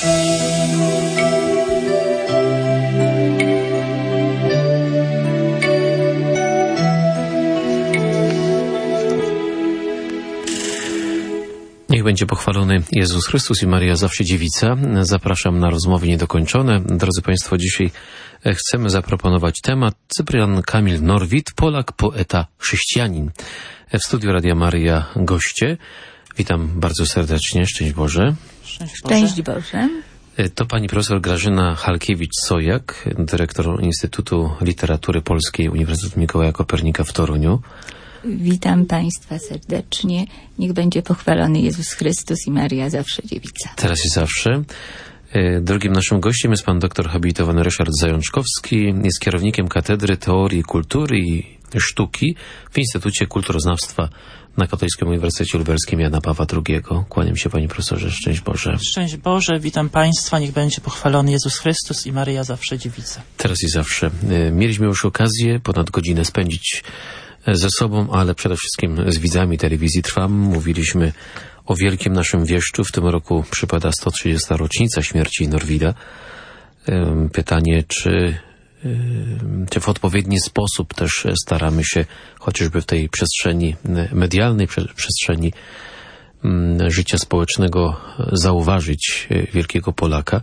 Niech będzie pochwalony Jezus Chrystus i Maria zawsze dziewica. Zapraszam na rozmowy niedokończone. Drodzy Państwo, dzisiaj chcemy zaproponować temat Cyprian Kamil Norwid, Polak, poeta, chrześcijanin. W studiu Radia Maryja goście. Witam bardzo serdecznie. Szczęść Boże. Szczęść Boże. To pani profesor Grażyna Halkiewicz-Sojak, dyrektor Instytutu Literatury Polskiej Uniwersytetu Mikołaja Kopernika w Toruniu. Witam Państwa serdecznie. Niech będzie pochwalony Jezus Chrystus i Maria zawsze dziewica. Teraz i zawsze. Drugim naszym gościem jest pan doktor habilitowany Ryszard Zajączkowski. Jest kierownikiem Katedry Teorii Kultury i Sztuki w Instytucie Kulturoznawstwa na Katolickim Uniwersytecie Lubelskim Jana Pawła II. Kłaniam się, panie profesorze. Szczęść Boże. Szczęść Boże. Witam Państwa. Niech będzie pochwalony Jezus Chrystus i Maria zawsze dziewica. Teraz i zawsze. Mieliśmy już okazję ponad godzinę spędzić ze sobą, ale przede wszystkim z widzami telewizji Trwam. Mówiliśmy o wielkim naszym wieszczu. W tym roku przypada 130. rocznica śmierci Norwida. Pytanie, czy w odpowiedni sposób też staramy się chociażby w tej przestrzeni medialnej, przestrzeni życia społecznego zauważyć wielkiego Polaka,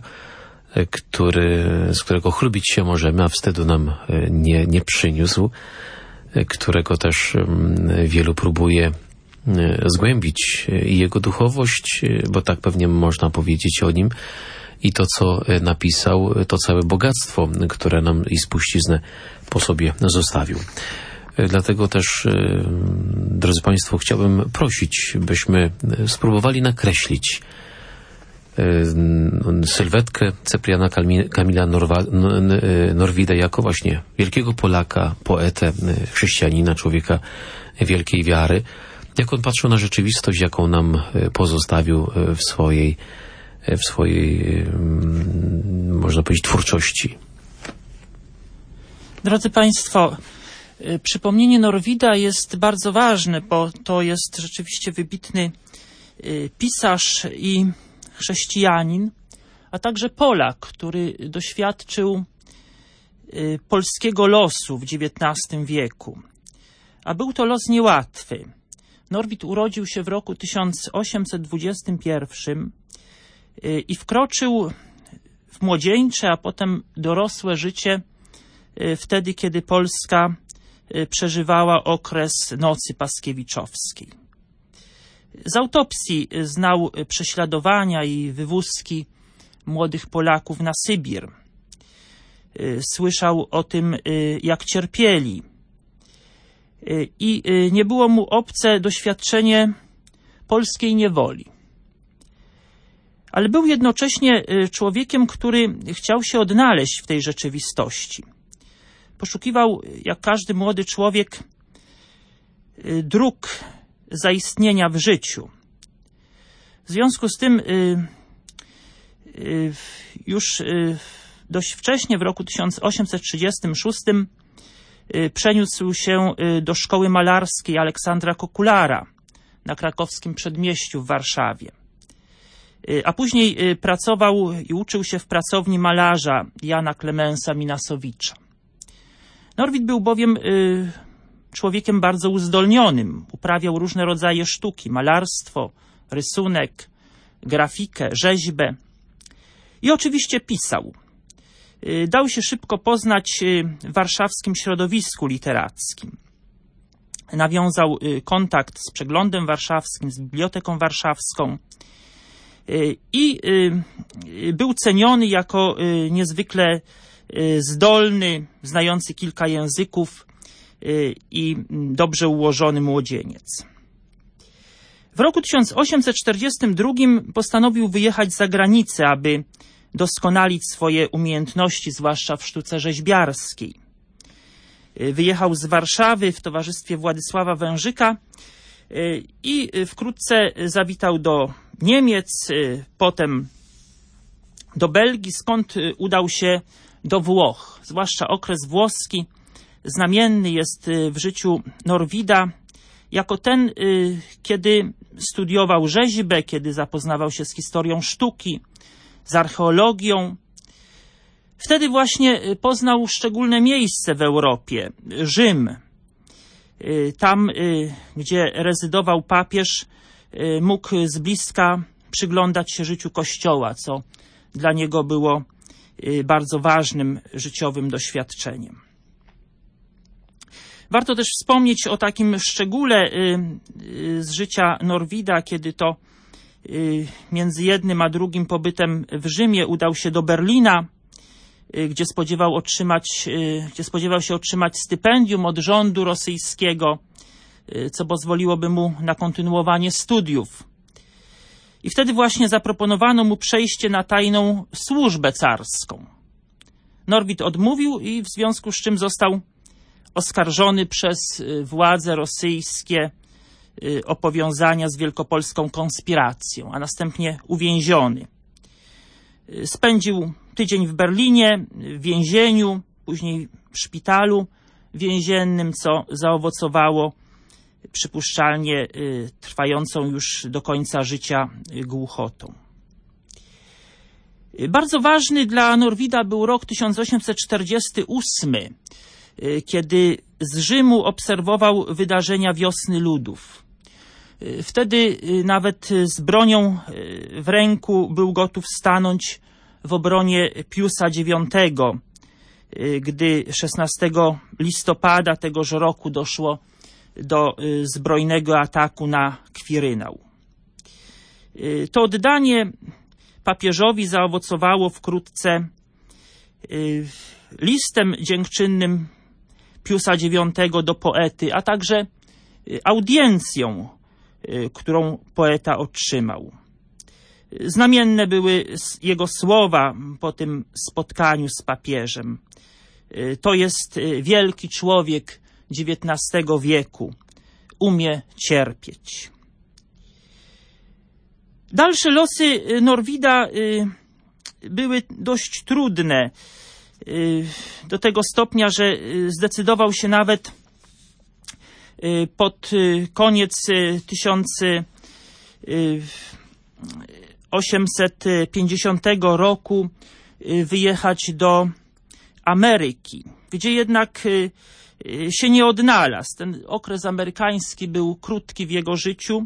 z którego chlubić się możemy, a wstydu nam nie przyniósł, którego też wielu próbuje zgłębić i jego duchowość, bo tak pewnie można powiedzieć o nim, i to, co napisał, to całe bogactwo, które nam i spuściznę po sobie zostawił. Dlatego też, drodzy Państwo, chciałbym prosić, byśmy spróbowali nakreślić sylwetkę Cypriana Kamila Norwida jako właśnie wielkiego Polaka, poetę, chrześcijanina, człowieka wielkiej wiary. Jak on patrzył na rzeczywistość, jaką nam pozostawił w swojej, można powiedzieć, twórczości. Drodzy Państwo, przypomnienie Norwida jest bardzo ważne, bo to jest rzeczywiście wybitny pisarz i chrześcijanin, a także Polak, który doświadczył polskiego losu w XIX wieku. A był to los niełatwy. Norwid urodził się w roku 1821 i wkroczył w młodzieńcze, a potem dorosłe życie wtedy, kiedy Polska przeżywała okres Nocy Paskiewiczowskiej. Z autopsji znał prześladowania i wywózki młodych Polaków na Sybir. Słyszał o tym, jak cierpieli. I nie było mu obce doświadczenie polskiej niewoli. Ale był jednocześnie człowiekiem, który chciał się odnaleźć w tej rzeczywistości. Poszukiwał, jak każdy młody człowiek, dróg zaistnienia w życiu. W związku z tym już dość wcześnie, w roku 1836, przeniósł się do szkoły malarskiej Aleksandra Kokulara na krakowskim Przedmieściu w Warszawie. A później pracował i uczył się w pracowni malarza Jana Klemensa Minasowicza. Norwid był bowiem człowiekiem bardzo uzdolnionym. Uprawiał różne rodzaje sztuki, malarstwo, rysunek, grafikę, rzeźbę i oczywiście pisał. Dał się szybko poznać w warszawskim środowisku literackim. Nawiązał kontakt z Przeglądem Warszawskim, z Biblioteką Warszawską i był ceniony jako niezwykle zdolny, znający kilka języków i dobrze ułożony młodzieniec. W roku 1842 postanowił wyjechać za granicę, aby doskonalić swoje umiejętności, zwłaszcza w sztuce rzeźbiarskiej. Wyjechał z Warszawy w towarzystwie Władysława Wężyka i wkrótce zawitał do Niemiec, potem do Belgii, skąd udał się do Włoch. Zwłaszcza okres włoski znamienny jest w życiu Norwida jako ten, kiedy studiował rzeźbę, kiedy zapoznawał się z historią sztuki, z archeologią. Wtedy właśnie poznał szczególne miejsce w Europie, Rzym. Tam, gdzie rezydował papież, mógł z bliska przyglądać się życiu Kościoła, co dla niego było bardzo ważnym życiowym doświadczeniem. Warto też wspomnieć o takim szczególe z życia Norwida, kiedy to między jednym a drugim pobytem w Rzymie udał się do Berlina, gdzie spodziewał się otrzymać stypendium od rządu rosyjskiego, co pozwoliłoby mu na kontynuowanie studiów. I wtedy właśnie zaproponowano mu przejście na tajną służbę carską. Norwid odmówił i w związku z czym został oskarżony przez władze rosyjskie o powiązania z wielkopolską konspiracją, a następnie uwięziony. Spędził tydzień w Berlinie, w więzieniu, później w szpitalu więziennym, co zaowocowało przypuszczalnie trwającą już do końca życia głuchotą. Bardzo ważny dla Norwida był rok 1848, kiedy z Rzymu obserwował wydarzenia Wiosny Ludów. Wtedy nawet z bronią w ręku był gotów stanąć w obronie Piusa IX, gdy 16 listopada tegoż roku doszło do zbrojnego ataku na Kwirynał. To oddanie papieżowi zaowocowało wkrótce listem dziękczynnym Piusa IX do poety, a także audiencją, którą poeta otrzymał. Znamienne były jego słowa po tym spotkaniu z papieżem. To jest wielki człowiek XIX wieku. Umie cierpieć. Dalsze losy Norwida były dość trudne. Do tego stopnia, że zdecydował się nawet pod koniec 1850 roku wyjechać do Ameryki, gdzie jednak się nie odnalazł. Ten okres amerykański był krótki w jego życiu.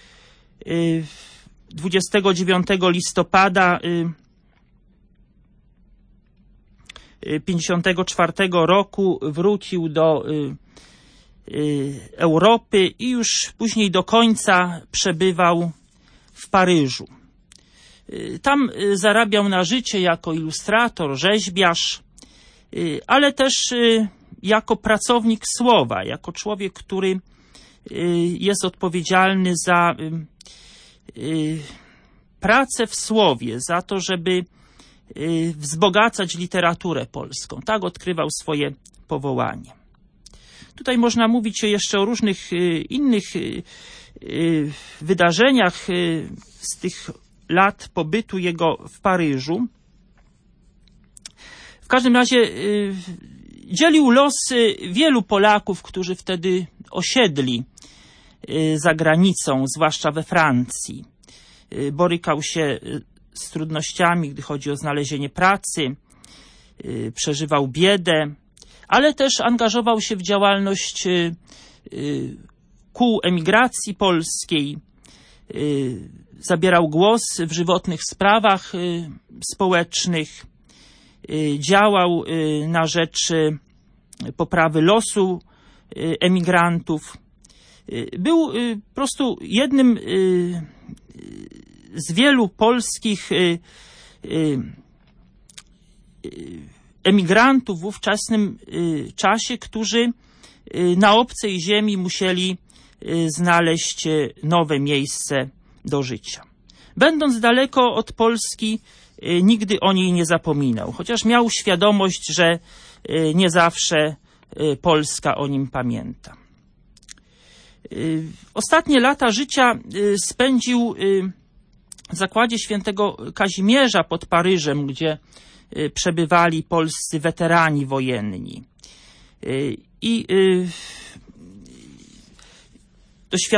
29 listopada 1954 roku wrócił do Europy i już później do końca przebywał w Paryżu. Tam zarabiał na życie jako ilustrator, rzeźbiarz, ale też jako pracownik słowa, jako człowiek, który jest odpowiedzialny za pracę w słowie, za to, żeby wzbogacać literaturę polską. Tak odkrywał swoje powołanie. Tutaj można mówić jeszcze o różnych innych wydarzeniach z tych lat pobytu jego w Paryżu. W każdym razie dzielił losy wielu Polaków, którzy wtedy osiedli za granicą, zwłaszcza we Francji. Borykał się z trudnościami, gdy chodzi o znalezienie pracy, przeżywał biedę, ale też angażował się w działalność kół emigracji polskiej, zabierał głos w żywotnych sprawach społecznych, działał na rzecz poprawy losu emigrantów. Był po prostu jednym z wielu polskich emigrantów w ówczesnym czasie, którzy na obcej ziemi musieli znaleźć nowe miejsce do życia. Będąc daleko od Polski, nigdy o niej nie zapominał, chociaż miał świadomość, że nie zawsze Polska o nim pamięta. Ostatnie lata życia spędził w zakładzie świętego Kazimierza pod Paryżem, gdzie przebywali polscy weterani wojenni. I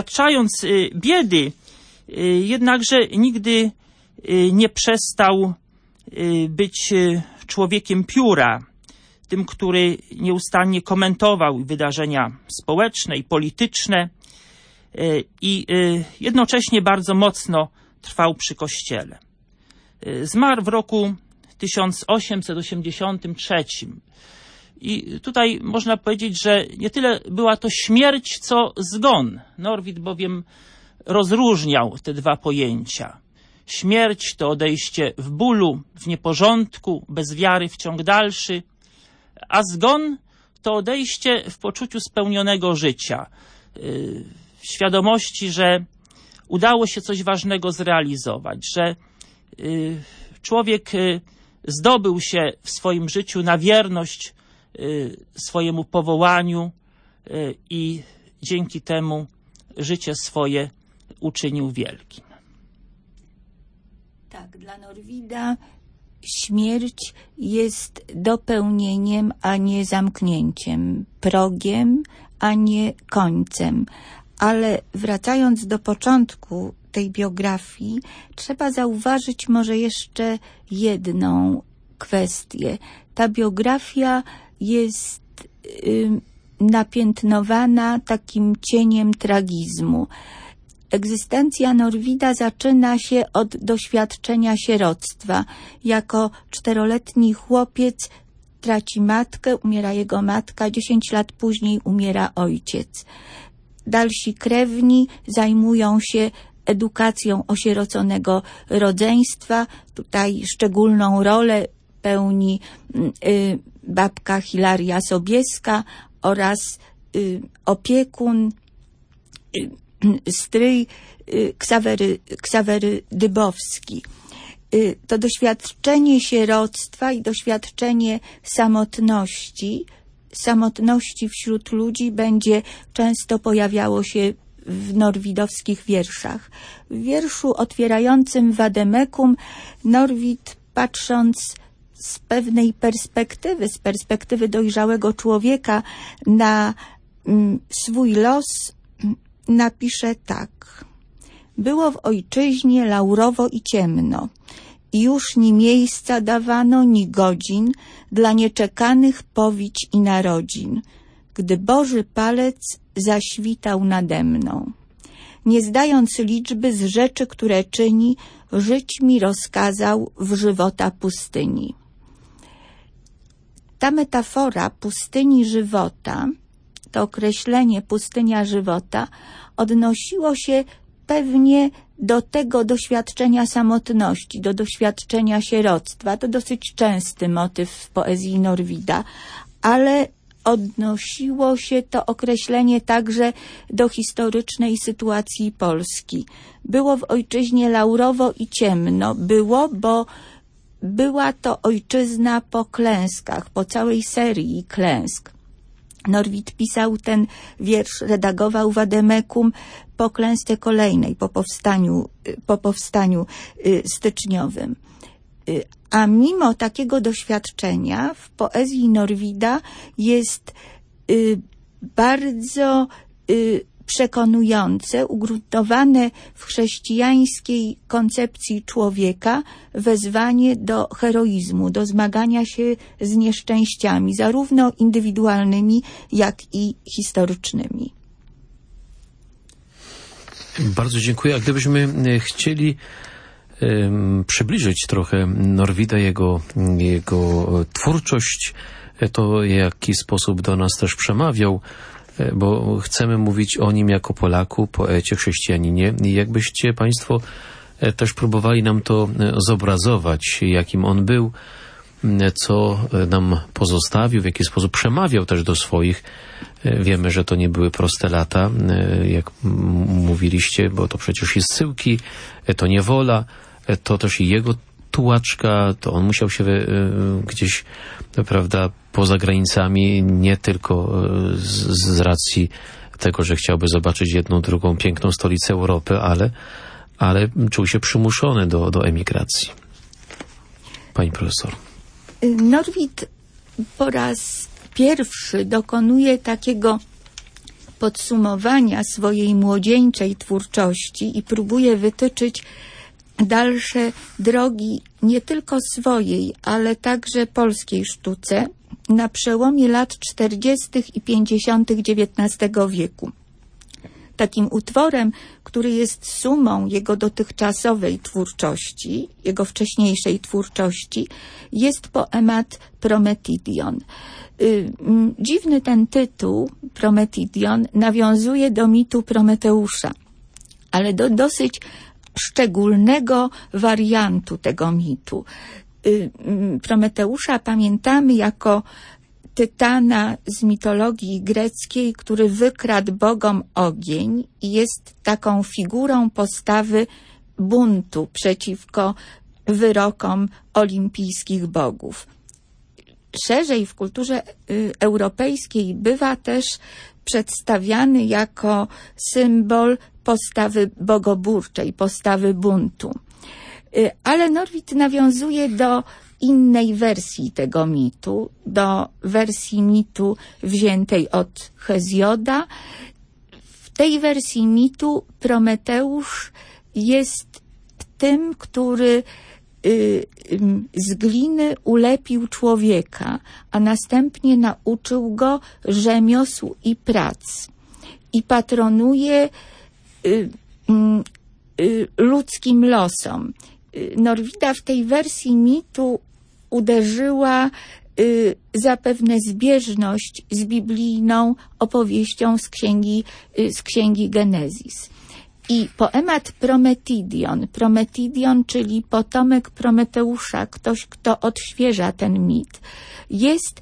doświadczając biedy, jednakże nigdy nie przestał być człowiekiem pióra, tym, który nieustannie komentował wydarzenia społeczne i polityczne i jednocześnie bardzo mocno trwał przy Kościele. Zmarł w roku 1883. I tutaj można powiedzieć, że nie tyle była to śmierć, co zgon. Norwid bowiem rozróżniał te dwa pojęcia. Śmierć to odejście w bólu, w nieporządku, bez wiary w ciąg dalszy, a zgon to odejście w poczuciu spełnionego życia, w świadomości, że udało się coś ważnego zrealizować, że człowiek zdobył się w swoim życiu na wierność swojemu powołaniu i dzięki temu życie swoje uczynił wielkim. Tak, dla Norwida śmierć jest dopełnieniem, a nie zamknięciem, progiem, a nie końcem. Ale wracając do początku tej biografii, trzeba zauważyć może jeszcze jedną kwestię. Ta biografia jest napiętnowana takim cieniem tragizmu. Egzystencja Norwida zaczyna się od doświadczenia sieroctwa. Jako 4-letni chłopiec traci matkę, umiera jego matka, 10 lat później umiera ojciec. Dalsi krewni zajmują się edukacją osieroconego rodzeństwa. Tutaj szczególną rolę pełni babka Hilaria Sobieska oraz opiekun, stryj Ksawery Dybowski. To doświadczenie sieroctwa i doświadczenie samotności wśród ludzi będzie często pojawiało się w norwidowskich wierszach. W wierszu otwierającym Vademekum Norwid, patrząc z pewnej perspektywy, z perspektywy dojrzałego człowieka na swój los, napisze tak. Było w ojczyźnie laurowo i ciemno. I już ni miejsca dawano, ni godzin dla nieczekanych powić i narodzin, gdy Boży palec zaświtał nade mną. Nie zdając liczby z rzeczy, które czyni, żyć mi rozkazał w żywota pustyni. Ta metafora pustyni żywota, to określenie pustynia żywota, odnosiło się pewnie do tego doświadczenia samotności, do doświadczenia sieroctwa. To dosyć częsty motyw w poezji Norwida, ale odnosiło się to określenie także do historycznej sytuacji Polski. Było w ojczyźnie laurowo i ciemno. Było, bo była to ojczyzna po klęskach, po całej serii klęsk. Norwid pisał ten wiersz, redagował Vademekum po klęsce kolejnej, po powstaniu styczniowym. A mimo takiego doświadczenia w poezji Norwida jest bardzo przekonujące, ugruntowane w chrześcijańskiej koncepcji człowieka wezwanie do heroizmu, do zmagania się z nieszczęściami, zarówno indywidualnymi, jak i historycznymi. Bardzo dziękuję. A gdybyśmy chcieli przybliżyć trochę Norwida, jego twórczość, to w jaki sposób do nas też przemawiał, bo chcemy mówić o nim jako Polaku, poecie, chrześcijaninie. I jakbyście Państwo też próbowali nam to zobrazować, jakim on był, co nam pozostawił, w jaki sposób przemawiał też do swoich. Wiemy, że to nie były proste lata, jak mówiliście, bo to przecież i zsyłki, to niewola, to też i jego tułaczka, to on musiał się gdzieś, prawda, poza granicami, nie tylko z racji tego, że chciałby zobaczyć jedną, drugą piękną stolicę Europy, ale czuł się przymuszony do emigracji. Pani profesor. Norwid po raz pierwszy dokonuje takiego podsumowania swojej młodzieńczej twórczości i próbuje wytyczyć dalsze drogi nie tylko swojej, ale także polskiej sztuce na przełomie lat 40. i 50. XIX wieku. Takim utworem, który jest sumą jego dotychczasowej twórczości, jego wcześniejszej twórczości, jest poemat Prometidion. Dziwny ten tytuł, Prometidion, nawiązuje do mitu Prometeusza, ale do dosyć szczególnego wariantu tego mitu. Prometeusza pamiętamy jako tytana z mitologii greckiej, który wykradł bogom ogień i jest taką figurą postawy buntu przeciwko wyrokom olimpijskich bogów. Szerzej w kulturze europejskiej bywa też przedstawiany jako symbol postawy bogoburczej, postawy buntu. Ale Norwid nawiązuje do innej wersji tego mitu, do wersji mitu wziętej od Hezjoda. W tej wersji mitu Prometeusz jest tym, który z gliny ulepił człowieka, a następnie nauczył go rzemiosł i prac i patronuje ludzkim losom. Norwida w tej wersji mitu uderzyła zapewne zbieżność z biblijną opowieścią z księgi Genezis. I poemat Prometidion, czyli potomek Prometeusza, ktoś, kto odświeża ten mit, jest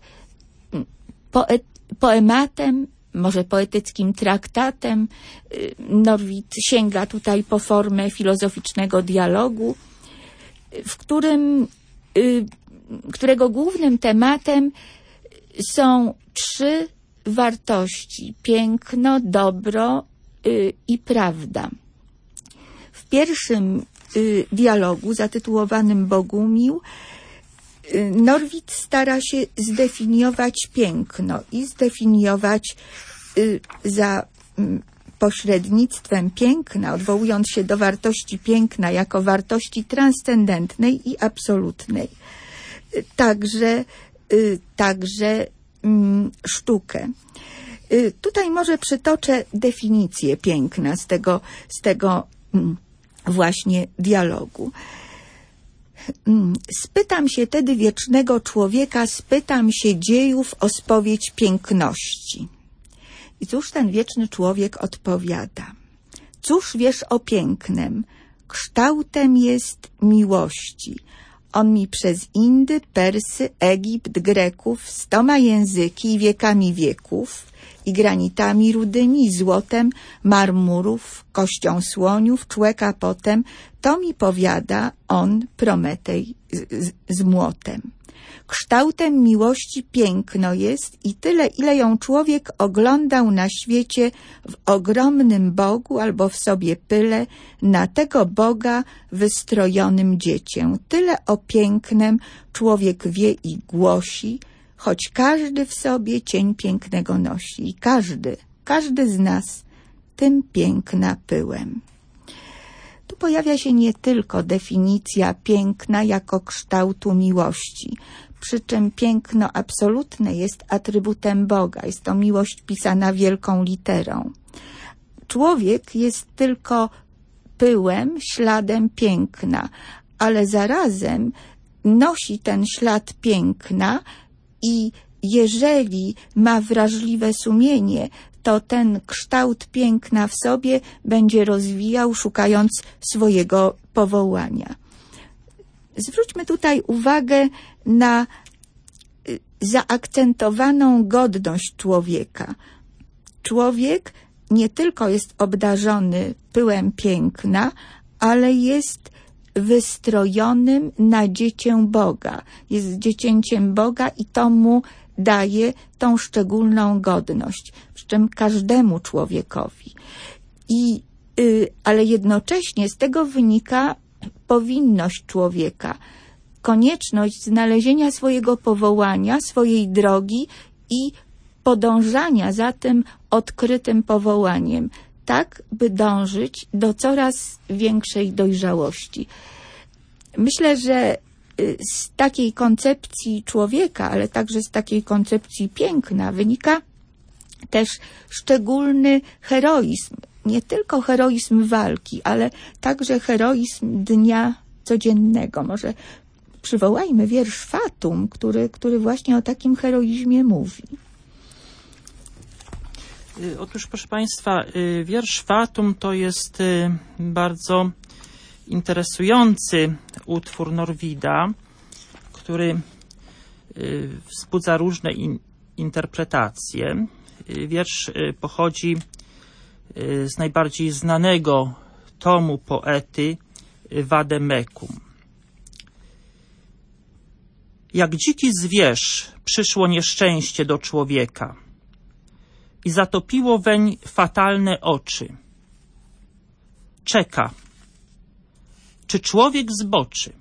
poematem, może poetyckim traktatem. Norwid sięga tutaj po formę filozoficznego dialogu, w którego głównym tematem są 3 wartości: piękno, dobro i prawda. W pierwszym dialogu zatytułowanym Bogumił Norwid stara się zdefiniować piękno i zdefiniować za pośrednictwem piękna, odwołując się do wartości piękna jako wartości transcendentnej i absolutnej. Także sztukę. Tutaj może przytoczę definicję piękna z tego właśnie dialogu. Spytam się tedy wiecznego człowieka, spytam się dziejów o spowiedź piękności. I cóż ten wieczny człowiek odpowiada? Cóż wiesz o pięknem? Kształtem jest miłości. On mi przez Indy, Persy, Egipt, Greków, 100 języki i wiekami wieków i granitami rudymi, złotem, marmurów, kością słoniów, człeka potem, to mi powiada on, Prometej, z młotem. Kształtem miłości piękno jest i tyle, ile ją człowiek oglądał na świecie w ogromnym Bogu albo w sobie pyle, na tego Boga wystrojonym dziecię. Tyle o pięknem człowiek wie i głosi, choć każdy w sobie cień pięknego nosi. I każdy z nas tym piękna pyłem. Tu pojawia się nie tylko definicja piękna jako kształtu miłości, przy czym piękno absolutne jest atrybutem Boga. Jest to miłość pisana wielką literą. Człowiek jest tylko pyłem, śladem piękna, ale zarazem nosi ten ślad piękna i jeżeli ma wrażliwe sumienie, to ten kształt piękna w sobie będzie rozwijał, szukając swojego powołania. Zwróćmy tutaj uwagę na zaakcentowaną godność człowieka. Człowiek nie tylko jest obdarzony pyłem piękna, ale jest wystrojonym na dziecię Boga. Jest dziecięciem Boga i to mu daje tą szczególną godność, przy czym każdemu człowiekowi. Ale jednocześnie z tego wynika powinność człowieka, konieczność znalezienia swojego powołania, swojej drogi i podążania za tym odkrytym powołaniem. tak by dążyć do coraz większej dojrzałości. Myślę, że z takiej koncepcji człowieka, ale także z takiej koncepcji piękna wynika też szczególny heroizm. Nie tylko heroizm walki, ale także heroizm dnia codziennego. Może przywołajmy wiersz Fatum, który właśnie o takim heroizmie mówi. Otóż, proszę Państwa, wiersz Fatum to jest bardzo interesujący utwór Norwida, który wzbudza różne interpretacje. Wiersz pochodzi z najbardziej znanego tomu poety Vademekum. Jak dziki zwierz przyszło nieszczęście do człowieka i zatopiło weń fatalne oczy. Czeka, czy człowiek zboczy.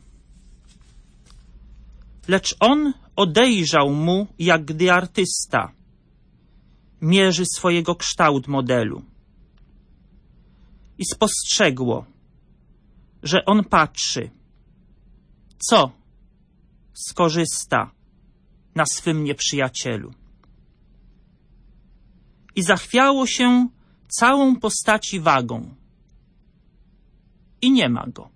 Lecz on odejrzał mu, jak gdy artysta mierzy swojego kształt modelu. I spostrzegło, że on patrzy, co skorzysta na swym nieprzyjacielu. I zachwiało się całą postaci wagą. I nie ma go.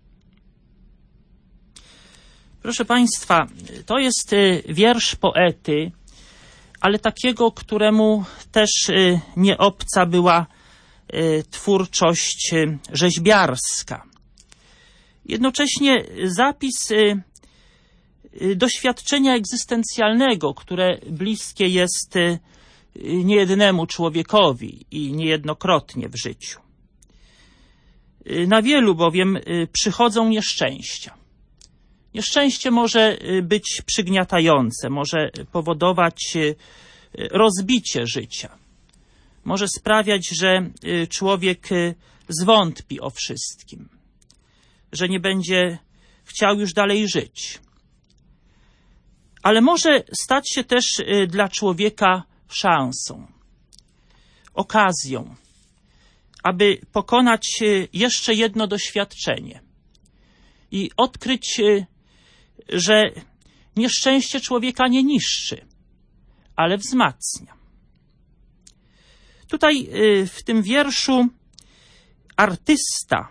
Proszę Państwa, to jest wiersz poety, ale takiego, któremu też nie obca była twórczość rzeźbiarska. Jednocześnie zapis doświadczenia egzystencjalnego, które bliskie jest niejednemu człowiekowi i niejednokrotnie w życiu. Na wielu bowiem przychodzą nieszczęścia. Nieszczęście może być przygniatające, może powodować rozbicie życia. Może sprawiać, że człowiek zwątpi o wszystkim, że nie będzie chciał już dalej żyć. Ale może stać się też dla człowieka szansą, okazją, aby pokonać jeszcze jedno doświadczenie i odkryć, że nieszczęście człowieka nie niszczy, ale wzmacnia. Tutaj w tym wierszu artysta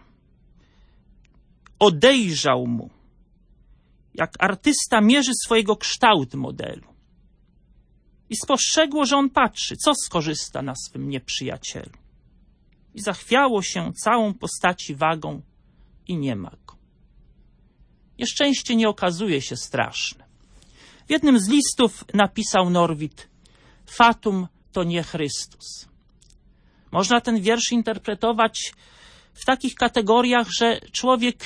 odejrzał mu, jak artysta mierzy swojego kształt modelu. I spostrzegło, że on patrzy, co skorzysta na swym nieprzyjacielu. I zachwiało się całą postaci wagą i nie ma go. Nieszczęście nie okazuje się straszne. W jednym z listów napisał Norwid: Fatum to nie Chrystus. Można ten wiersz interpretować w takich kategoriach, że człowiek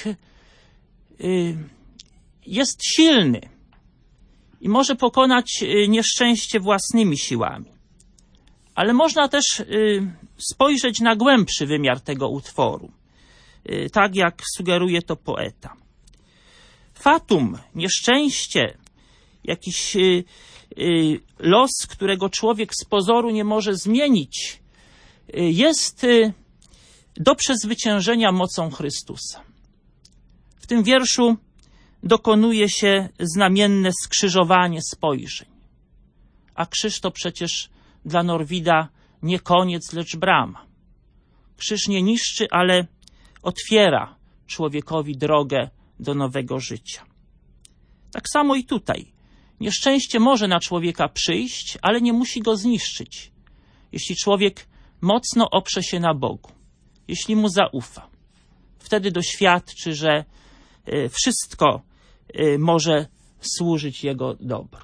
jest silny i może pokonać nieszczęście własnymi siłami. Ale można też spojrzeć na głębszy wymiar tego utworu, tak jak sugeruje to poeta. Fatum, nieszczęście, jakiś los, którego człowiek z pozoru nie może zmienić, jest do przezwyciężenia mocą Chrystusa. W tym wierszu dokonuje się znamienne skrzyżowanie spojrzeń. A krzyż to przecież dla Norwida nie koniec, lecz brama. Krzyż nie niszczy, ale otwiera człowiekowi drogę do nowego życia. Tak samo i tutaj. Nieszczęście może na człowieka przyjść, ale nie musi go zniszczyć. Jeśli człowiek mocno oprze się na Bogu, jeśli mu zaufa, wtedy doświadczy, że wszystko może służyć jego dobru.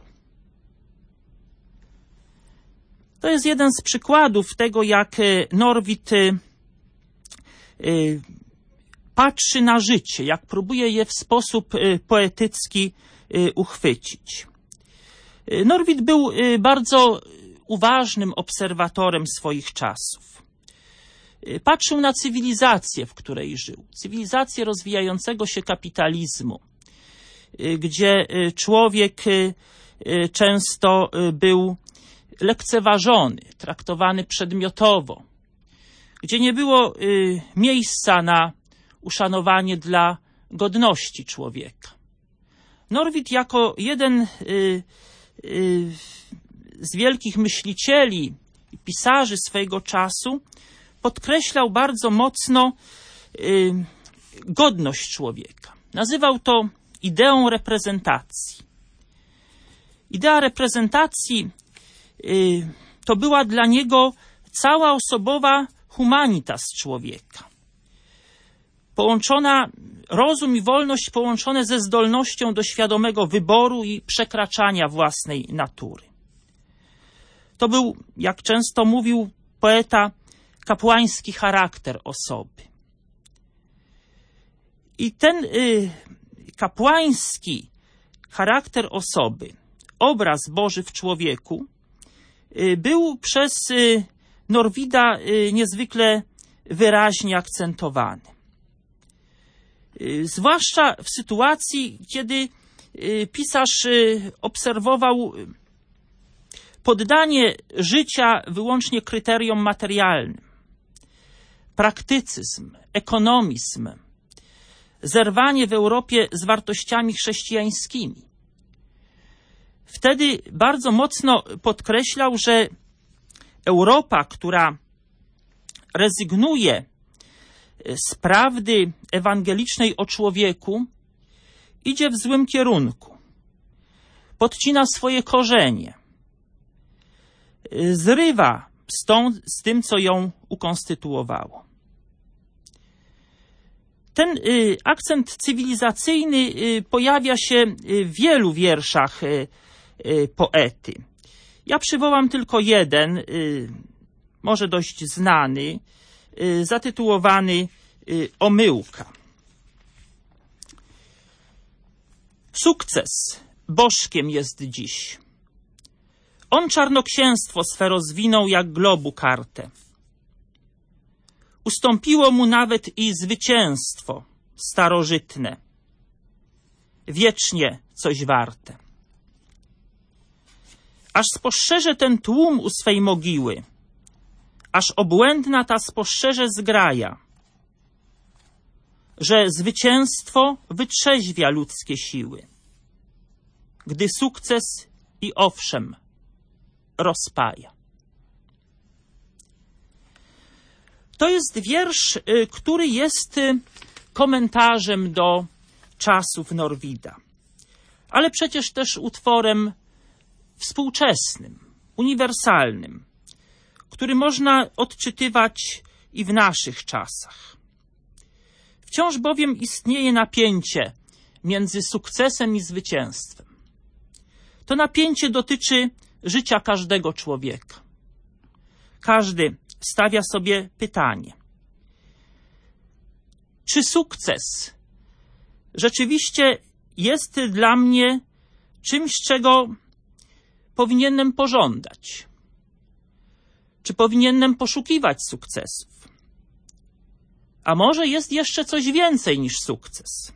To jest jeden z przykładów tego, jak Norwid patrzy na życie, jak próbuje je w sposób poetycki uchwycić. Norwid był bardzo uważnym obserwatorem swoich czasów. Patrzył na cywilizację, w której żył. Cywilizację rozwijającego się kapitalizmu, gdzie człowiek często był lekceważony, traktowany przedmiotowo, gdzie nie było miejsca na uszanowanie dla godności człowieka. Norwid jako jeden z wielkich myślicieli i pisarzy swojego czasu podkreślał bardzo mocno godność człowieka. Nazywał to ideą reprezentacji. Idea reprezentacji to była dla niego cała osobowa humanitas człowieka. Połączona, rozum i wolność połączone ze zdolnością do świadomego wyboru i przekraczania własnej natury. To był, jak często mówił poeta, kapłański charakter osoby. I ten kapłański charakter osoby, obraz Boży w człowieku, był przez Norwida niezwykle wyraźnie akcentowany. Zwłaszcza w sytuacji, kiedy pisarz obserwował poddanie życia wyłącznie kryteriom materialnym, praktycyzm, ekonomizm, zerwanie w Europie z wartościami chrześcijańskimi. Wtedy bardzo mocno podkreślał, że Europa, która rezygnuje z prawdy ewangelicznej o człowieku, idzie w złym kierunku. Podcina swoje korzenie. Zrywa z tym, co ją ukonstytuowało. Ten akcent cywilizacyjny pojawia się w wielu wierszach poety. Ja przywołam tylko jeden, może dość znany, zatytułowany Omyłka. Sukces bożkiem jest dziś. On czarnoksięstwo swe rozwinął jak globu kartę. Ustąpiło mu nawet i zwycięstwo starożytne, wiecznie coś warte. Aż spostrzeże ten tłum u swej mogiły, aż obłędna ta spostrzeże zgraja, że zwycięstwo wytrzeźwia ludzkie siły, gdy sukces i owszem rozpaja. To jest wiersz, który jest komentarzem do czasów Norwida, ale przecież też utworem współczesnym, uniwersalnym, który można odczytywać i w naszych czasach. Wciąż bowiem istnieje napięcie między sukcesem i zwycięstwem. To napięcie dotyczy życia każdego człowieka. Każdy stawia sobie pytanie: czy sukces rzeczywiście jest dla mnie czymś, czego powinienem pożądać? Czy powinienem poszukiwać sukcesów? A może jest jeszcze coś więcej niż sukces?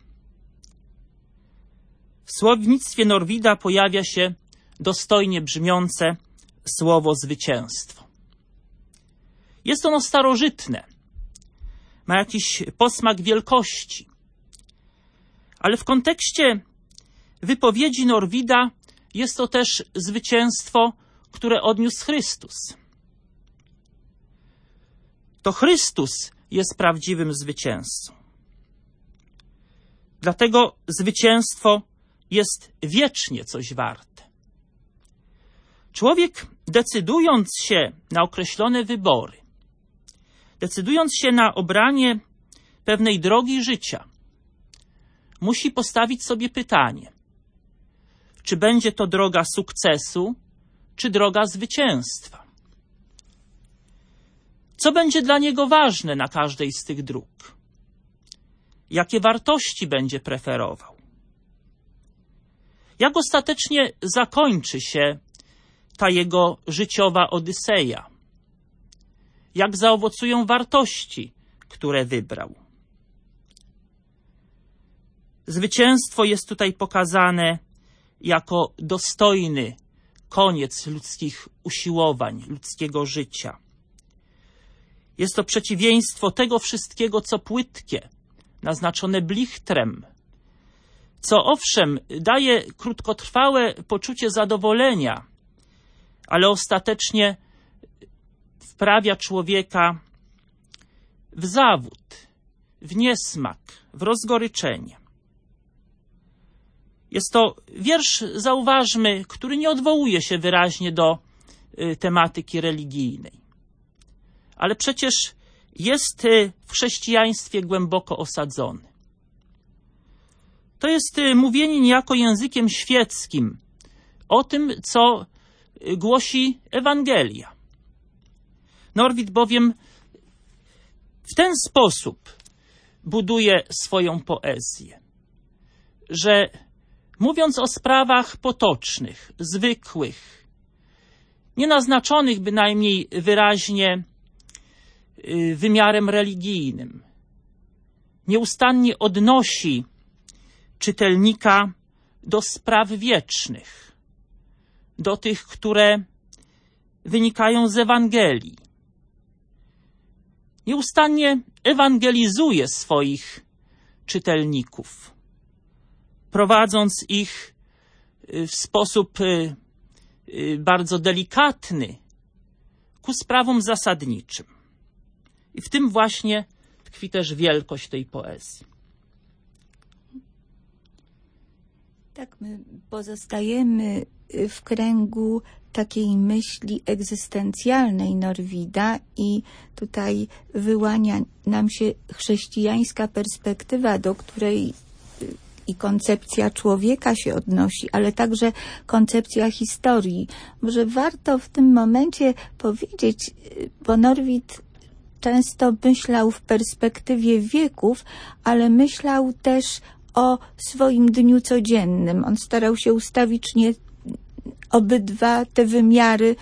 W słownictwie Norwida pojawia się dostojnie brzmiące słowo zwycięstwo. Jest ono starożytne, ma jakiś posmak wielkości, ale w kontekście wypowiedzi Norwida jest to też zwycięstwo, które odniósł Chrystus. To Chrystus jest prawdziwym zwycięzcą. Dlatego zwycięstwo jest wiecznie coś warte. Człowiek, decydując się na określone wybory, decydując się na obranie pewnej drogi życia, musi postawić sobie pytanie, czy będzie to droga sukcesu, czy droga zwycięstwa. Co będzie dla niego ważne na każdej z tych dróg? Jakie wartości będzie preferował? Jak ostatecznie zakończy się ta jego życiowa odyseja? Jak zaowocują wartości, które wybrał? Zwycięstwo jest tutaj pokazane jako dostojny koniec ludzkich usiłowań, ludzkiego życia. Jest to przeciwieństwo tego wszystkiego, co płytkie, naznaczone blichtrem, co owszem daje krótkotrwałe poczucie zadowolenia, ale ostatecznie wprawia człowieka w zawód, w niesmak, w rozgoryczenie. Jest to wiersz, zauważmy, który nie odwołuje się wyraźnie do tematyki religijnej, ale przecież jest w chrześcijaństwie głęboko osadzony. To jest mówienie niejako językiem świeckim o tym, co głosi Ewangelia. Norwid bowiem w ten sposób buduje swoją poezję, że mówiąc o sprawach potocznych, zwykłych, nienaznaczonych bynajmniej wyraźnie wymiarem religijnym, nieustannie odnosi czytelnika do spraw wiecznych, do tych, które wynikają z Ewangelii. Nieustannie ewangelizuje swoich czytelników, prowadząc ich w sposób bardzo delikatny ku sprawom zasadniczym. I w tym właśnie tkwi też wielkość tej poezji. Tak, my pozostajemy w kręgu takiej myśli egzystencjalnej Norwida i tutaj wyłania nam się chrześcijańska perspektywa, do której i koncepcja człowieka się odnosi, ale także koncepcja historii. Może warto w tym momencie powiedzieć, bo Norwid często myślał w perspektywie wieków, ale myślał też o swoim dniu codziennym. On starał się ustawicznie obydwa te wymiary,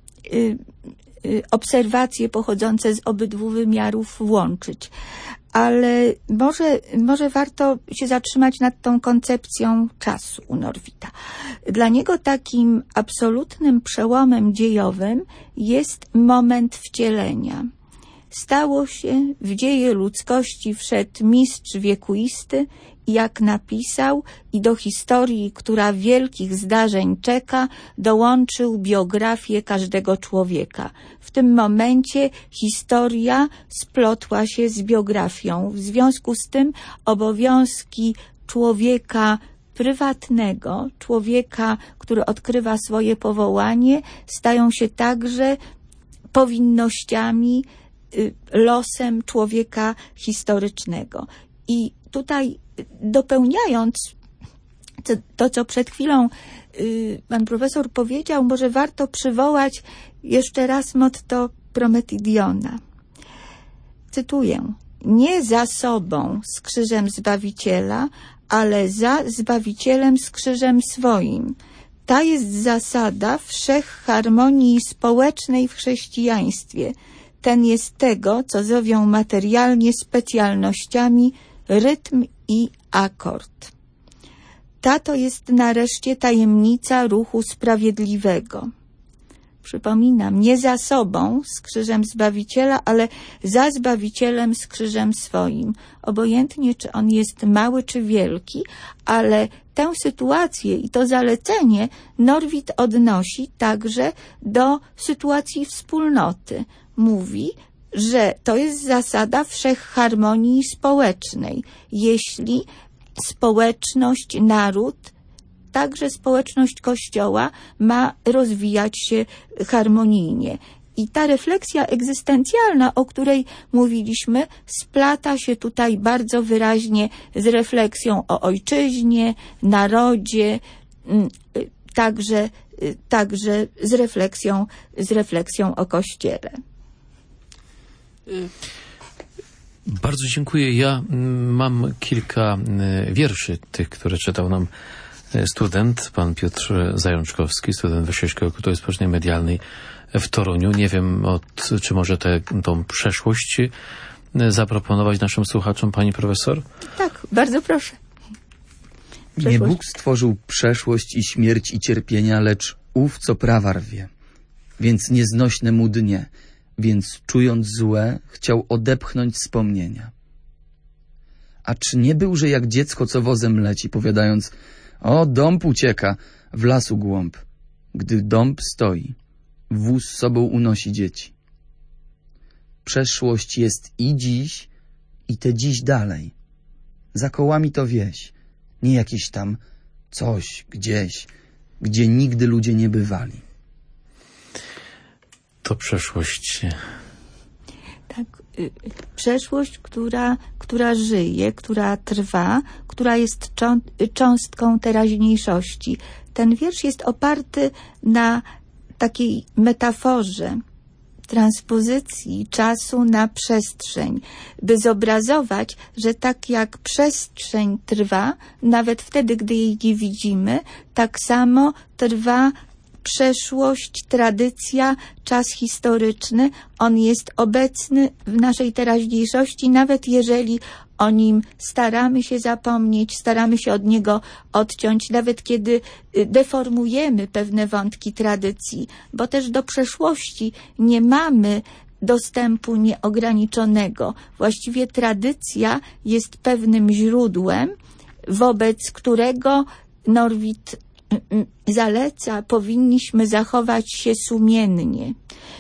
obserwacje pochodzące z obydwu wymiarów łączyć. Ale może warto się zatrzymać nad tą koncepcją czasu u Norwida. Dla niego takim absolutnym przełomem dziejowym jest moment wcielenia. Stało się, w dzieje ludzkości wszedł mistrz wiekuisty, jak napisał, i do historii, która wielkich zdarzeń czeka, dołączył biografię każdego człowieka. W tym momencie historia splotła się z biografią. W związku z tym obowiązki człowieka prywatnego, człowieka, który odkrywa swoje powołanie, stają się także powinnościami, losem człowieka historycznego. I tutaj dopełniając to, co przed chwilą pan profesor powiedział, może warto przywołać jeszcze raz motto Prometidiona. Cytuję: nie za sobą z krzyżem Zbawiciela, ale za Zbawicielem z krzyżem swoim. Ta jest zasada wszechharmonii społecznej w chrześcijaństwie. Ten jest tego, co zowią materialnie specjalnościami rytm i akord. Ta to jest nareszcie tajemnica ruchu sprawiedliwego. Przypominam, nie za sobą z krzyżem Zbawiciela, ale za Zbawicielem z krzyżem swoim. Obojętnie, czy on jest mały, czy wielki, ale tę sytuację i to zalecenie Norwid odnosi także do sytuacji wspólnoty. Mówi, że to jest zasada wszechharmonii społecznej. Jeśli społeczność, naród, także społeczność Kościoła ma rozwijać się harmonijnie. I ta refleksja egzystencjalna, o której mówiliśmy, splata się tutaj bardzo wyraźnie z refleksją o ojczyźnie, narodzie, także z refleksją o Kościele. Bardzo dziękuję. Ja mam kilka wierszy tych, które czytał nam student, pan Piotr Zajączkowski, student Wyszyńskiego Kultury Społecznej Medialnej w Toruniu. Nie wiem, czy może tą przeszłość zaproponować naszym słuchaczom, pani profesor? Tak, bardzo proszę. Nie Bóg stworzył przeszłość i śmierć i cierpienia, lecz ów, co prawa rwie. Więc nieznośne mu dnie, więc czując złe, chciał odepchnąć wspomnienia. A czy nie byłże jak dziecko, co wozem leci, powiadając: o, dąb ucieka, w lasu głąb. Gdy dąb stoi, wóz z sobą unosi dzieci. Przeszłość jest i dziś, i te dziś dalej. Za kołami to wieś, nie jakieś tam coś, gdzieś, gdzie nigdy ludzie nie bywali. To przeszłość. Tak, przeszłość, która żyje, która trwa, która jest cząstką teraźniejszości. Ten wiersz jest oparty na takiej metaforze, transpozycji czasu na przestrzeń, by zobrazować, że tak jak przestrzeń trwa, nawet wtedy, gdy jej nie widzimy, tak samo trwa przeszłość, tradycja, czas historyczny. On jest obecny w naszej teraźniejszości, nawet jeżeli o nim staramy się zapomnieć, staramy się od niego odciąć, nawet kiedy deformujemy pewne wątki tradycji, bo też do przeszłości nie mamy dostępu nieograniczonego. Właściwie tradycja jest pewnym źródłem, wobec którego Norwid zaleca, powinniśmy zachować się sumiennie.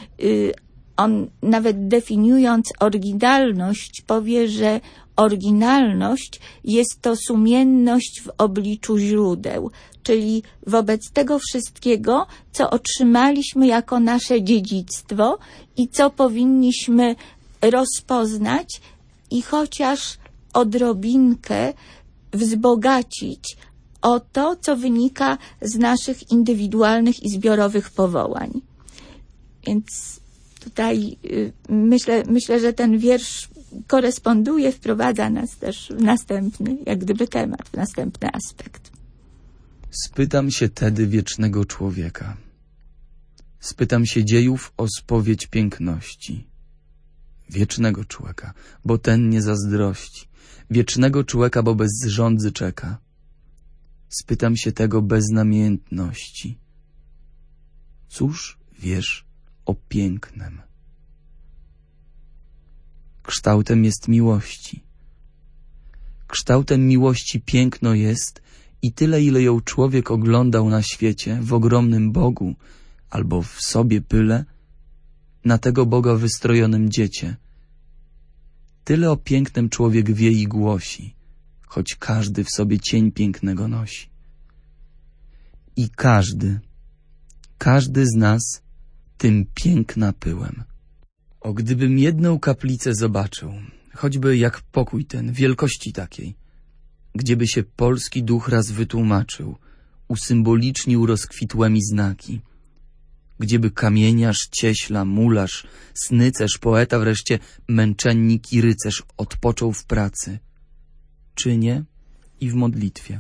On nawet definiując oryginalność powie, że oryginalność jest to sumienność w obliczu źródeł, czyli wobec tego wszystkiego, co otrzymaliśmy jako nasze dziedzictwo i co powinniśmy rozpoznać i chociaż odrobinkę wzbogacić o to, co wynika z naszych indywidualnych i zbiorowych powołań. Więc tutaj myślę, że ten wiersz koresponduje, wprowadza nas też w następny, jak gdyby temat, w następny aspekt. Spytam się tedy wiecznego człowieka. Spytam się dziejów o spowiedź piękności. Wiecznego człowieka, bo ten nie zazdrości. Wiecznego człowieka, bo bez żądzy czeka. Spytam się tego bez namiętności. Cóż wiesz o pięknem? Kształtem jest miłości. Kształtem miłości piękno jest i tyle, ile ją człowiek oglądał na świecie, w ogromnym Bogu albo w sobie pyle, na tego Boga wystrojonym dziecię. Tyle o pięknem człowiek wie i głosi, choć każdy w sobie cień pięknego nosi. I każdy z nas tym piękna pyłem. O, gdybym jedną kaplicę zobaczył, choćby jak pokój ten, wielkości takiej, gdzieby się polski duch raz wytłumaczył, usymbolicznił rozkwitłymi znaki, gdzieby kamieniarz, cieśla, mularz, snycerz, poeta, wreszcie męczennik i rycerz odpoczął w pracy, czynie i w modlitwie.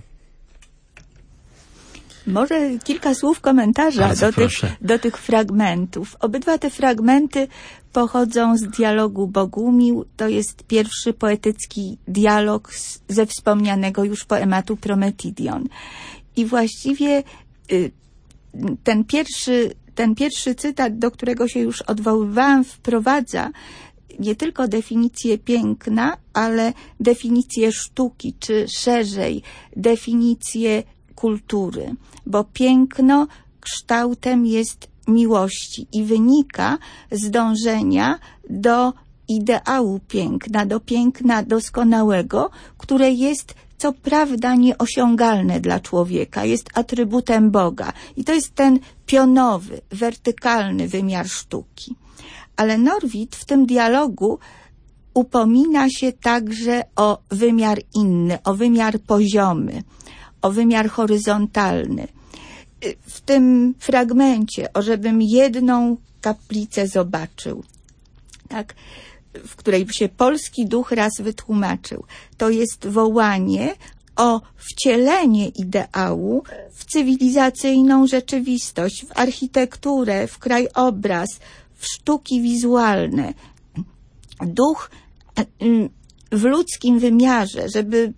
Może kilka słów komentarza do tych fragmentów. Obydwa te fragmenty pochodzą z dialogu Bogumił. To jest pierwszy poetycki dialog ze wspomnianego już poematu Prometidion. I właściwie ten pierwszy cytat, do którego się już odwoływałam, wprowadza nie tylko definicję piękna, ale definicję sztuki, czy szerzej definicję kultury, bo piękno kształtem jest miłości i wynika z dążenia do ideału piękna, do piękna doskonałego, które jest co prawda nieosiągalne dla człowieka, jest atrybutem Boga. I to jest ten pionowy, wertykalny wymiar sztuki. Ale Norwid w tym dialogu upomina się także o wymiar inny, o wymiar poziomy, o wymiar horyzontalny. W tym fragmencie, o żebym jedną kaplicę zobaczył, tak, w której się polski duch raz wytłumaczył, to jest wołanie o wcielenie ideału w cywilizacyjną rzeczywistość, w architekturę, w krajobraz, w sztuki wizualne. Duch w ludzkim wymiarze, żeby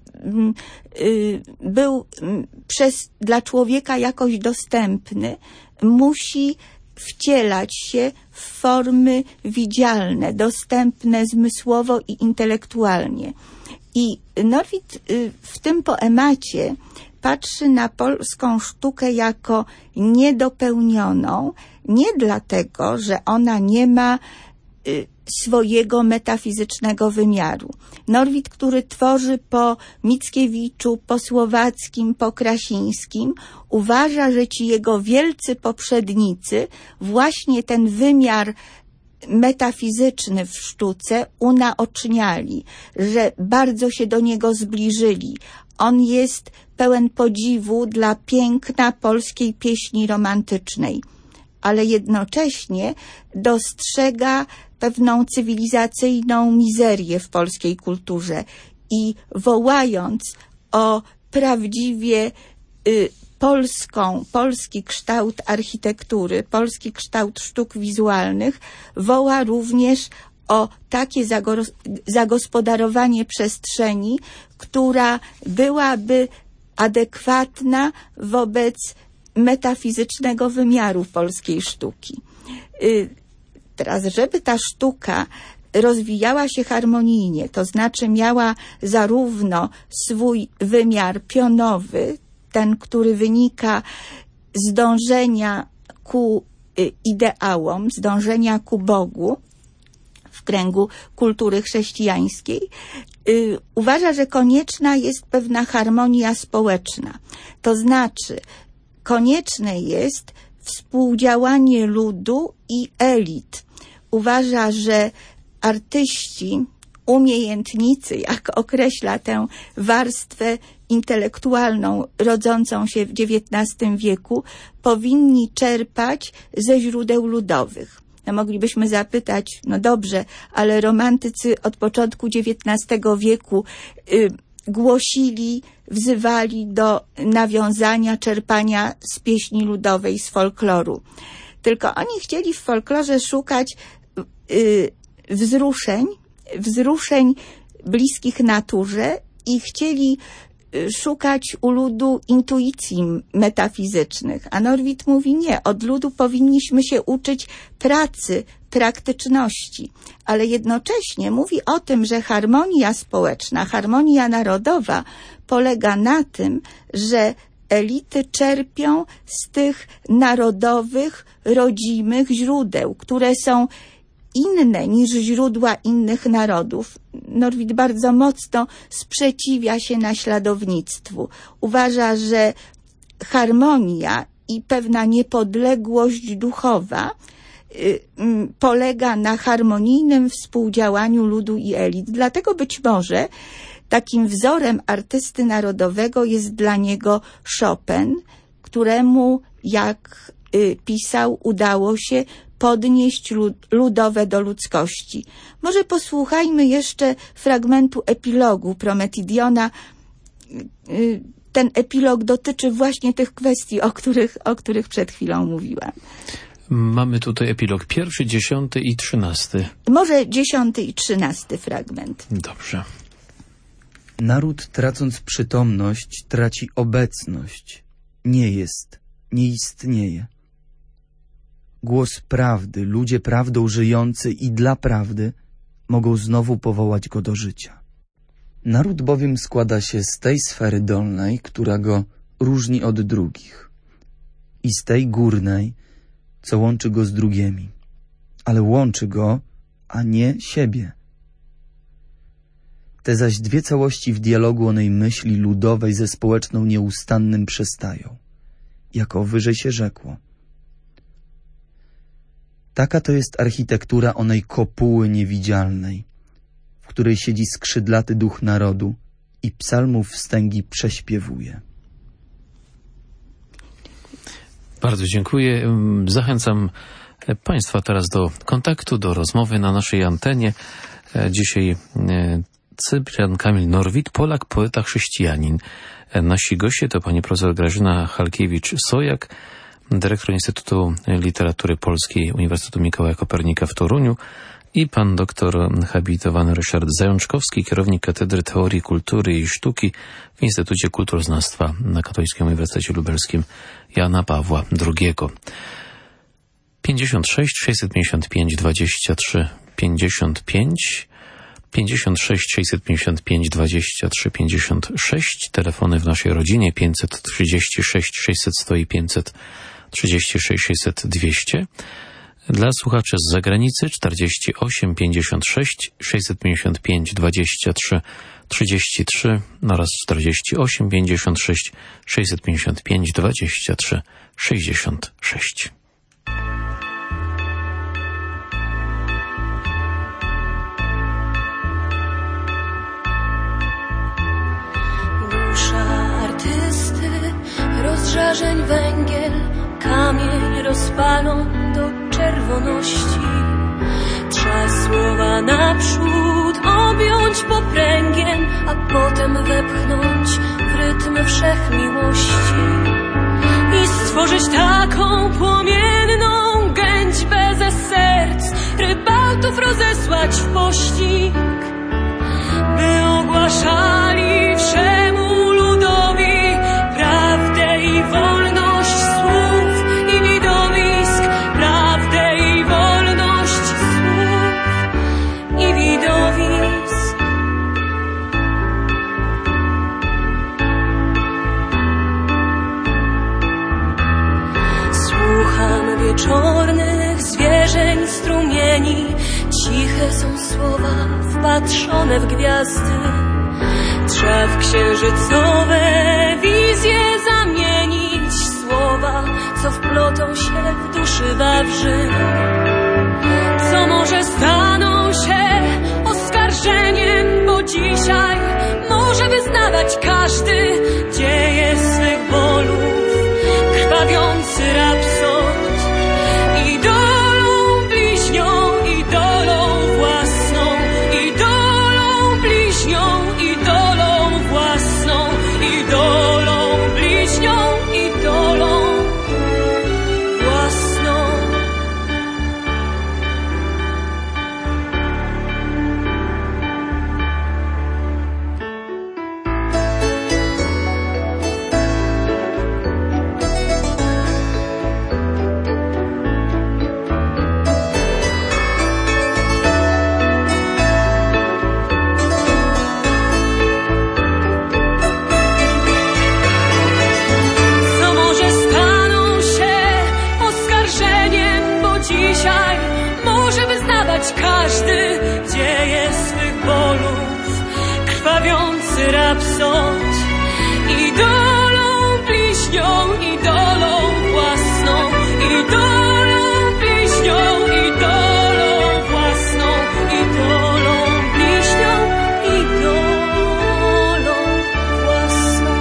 był dla człowieka jakoś dostępny, musi wcielać się w formy widzialne, dostępne zmysłowo i intelektualnie. I Norwid w tym poemacie patrzy na polską sztukę jako niedopełnioną, nie dlatego, że ona nie ma swojego metafizycznego wymiaru. Norwid, który tworzy po Mickiewiczu, po Słowackim, po Krasińskim, uważa, że ci jego wielcy poprzednicy właśnie ten wymiar metafizyczny w sztuce unaoczniali, że bardzo się do niego zbliżyli. On jest pełen podziwu dla piękna polskiej pieśni romantycznej, ale jednocześnie dostrzega pewną cywilizacyjną mizerię w polskiej kulturze i wołając o prawdziwie polski kształt architektury, polski kształt sztuk wizualnych, woła również o takie zagospodarowanie przestrzeni, która byłaby adekwatna wobec metafizycznego wymiaru polskiej sztuki. Teraz, żeby ta sztuka rozwijała się harmonijnie, to znaczy miała zarówno swój wymiar pionowy, ten, który wynika z dążenia ku ideałom, z dążenia ku Bogu w kręgu kultury chrześcijańskiej, uważa, że konieczna jest pewna harmonia społeczna. To znaczy, konieczne jest współdziałanie ludu i elit. Uważa, że artyści, umiejętnicy, jak określa tę warstwę intelektualną rodzącą się w XIX wieku, powinni czerpać ze źródeł ludowych. No, moglibyśmy zapytać, no dobrze, ale romantycy od początku XIX wieku głosili, wzywali do nawiązania, czerpania z pieśni ludowej, z folkloru. Tylko oni chcieli w folklorze szukać wzruszeń bliskich naturze i chcieli szukać u ludu intuicji metafizycznych. A Norwid mówi nie, od ludu powinniśmy się uczyć pracy, praktyczności, ale jednocześnie mówi o tym, że harmonia społeczna, harmonia narodowa polega na tym, że elity czerpią z tych narodowych, rodzimych źródeł, które są inne niż źródła innych narodów. Norwid bardzo mocno sprzeciwia się naśladownictwu. Uważa, że harmonia i pewna niepodległość duchowa polega na harmonijnym współdziałaniu ludu i elit. Dlatego być może takim wzorem artysty narodowego jest dla niego Chopin, któremu, jak pisał, udało się podnieść ludowe do ludzkości. Może posłuchajmy jeszcze fragmentu epilogu Prometidiona. Ten epilog dotyczy właśnie tych kwestii, o których przed chwilą mówiłam. Mamy tutaj epilog 1, 10 i 13. Może 10 i 13 fragment. Dobrze. Naród, tracąc przytomność, traci obecność. Nie jest, nie istnieje. Głos prawdy, ludzie prawdą żyjący i dla prawdy mogą znowu powołać go do życia. Naród bowiem składa się z tej sfery dolnej, która go różni od drugich, i z tej górnej, co łączy go z drugimi, ale łączy go, a nie siebie. Te zaś dwie całości w dialogu onej myśli ludowej ze społeczną nieustannym przestają, jako wyżej się rzekło. Taka to jest architektura onej kopuły niewidzialnej, w której siedzi skrzydlaty duch narodu i psalmów wstęgi prześpiewuje. Bardzo dziękuję. Zachęcam Państwa teraz do kontaktu, do rozmowy na naszej antenie. Dzisiaj Cyprian Kamil Norwid, Polak, poeta, chrześcijanin. Nasi goście to pani profesor Grażyna Halkiewicz-Sojak, dyrektor Instytutu Literatury Polskiej Uniwersytetu Mikołaja Kopernika w Toruniu, i pan doktor habilitowany Ryszard Zajączkowski, kierownik Katedry Teorii Kultury i Sztuki w Instytucie Kulturoznawstwa na Katolickim Uniwersytecie Lubelskim Jana Pawła II. 56 655 23 55, 56 655 23 56, telefony w naszej rodzinie 536 600 i 536 600 200. Dla słuchaczy z zagranicy 48 56 655 23 33 oraz 48 56 655 23 66. Rozżarzeń węgiel, kamień rozpalą do czerwoności. Trzeba słowa naprzód objąć popręgiem, a potem wepchnąć w rytm wszechmiłości i stworzyć taką płomienną gęćbę ze serc rybautów rozesłać w pościg, by ogłaszali wszemu ludowi prawdę i wolność słów i widowisk, prawdę i wolność słów i widowisk. Słucham wieczornych zwierzeń strumieni, ciche są słowa wpatrzone w gwiazdy. Trzeba w księżycowe wizje zamienić słowa, co wplotą się w duszy wawrzy, co może staną się oskarżeniem, bo dzisiaj może wyznawać każdy dzieje swych bolów, krwawiący rapsod i dolą bliźnią, i dolą własną, i dolą bliźnią, i dolą własną, i dolą bliźnią, i dolą własną. Co może staną się oskarżeniem, bo dzisiaj może wyznawać każdy dzieje swych bolów, krwawiący rapsod i dolą bliźnią, i dolą własną, i dolą bliźnią, i dolą własną, i dolą bliźnią, i dolą własną.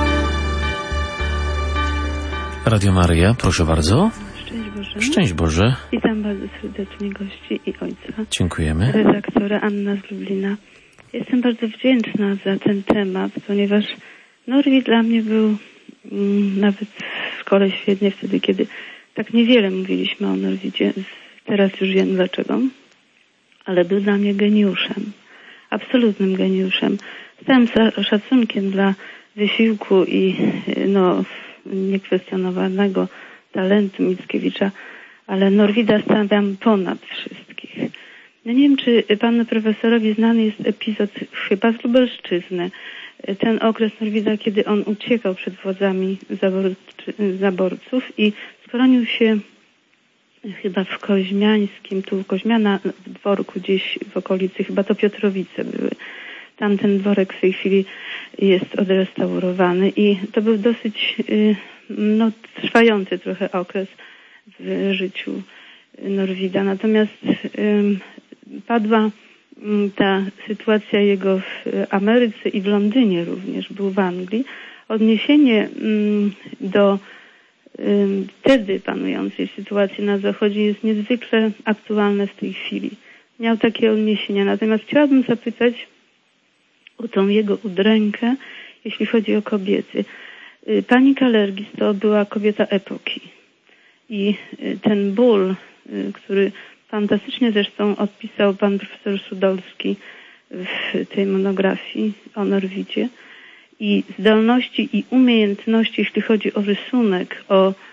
Radio Maryja, proszę bardzo. Szczęść Boże. Szczęść Boże. Witam bardzo serdecznie gości i ojca. Dziękujemy. Redaktora Anna z Lublina. Jestem bardzo wdzięczna za ten temat, ponieważ Norwid dla mnie był nawet w szkole świetnie wtedy, kiedy tak niewiele mówiliśmy o Norwidzie. Teraz już wiem dlaczego. Ale był dla mnie geniuszem. Absolutnym geniuszem. Z całym szacunkiem dla wysiłku i niekwestionowanego talentu Mickiewicza, ale Norwida stawiam ponad wszystkich. Ja nie wiem, czy panu profesorowi znany jest epizod chyba z Lubelszczyzny. Ten okres Norwida, kiedy on uciekał przed władzami zaborców i schronił się chyba w Koźmiańskim, tu Koźmiana, w dworku gdzieś w okolicy, chyba to Piotrowice były. Tamten dworek w tej chwili jest odrestaurowany i to był dosyć trwający trochę okres w życiu Norwida. Natomiast padła ta sytuacja jego w Ameryce i w Londynie również, był w Anglii. Odniesienie do wtedy panującej sytuacji na Zachodzie jest niezwykle aktualne w tej chwili. Miał takie odniesienia. Natomiast chciałabym zapytać o tą jego udrękę, jeśli chodzi o kobiety. Pani Kalergis to była kobieta epoki. I ten ból, który fantastycznie zresztą odpisał pan profesor Szudolski w tej monografii o Norwidzie, i zdolności i umiejętności, jeśli chodzi o rysunek, o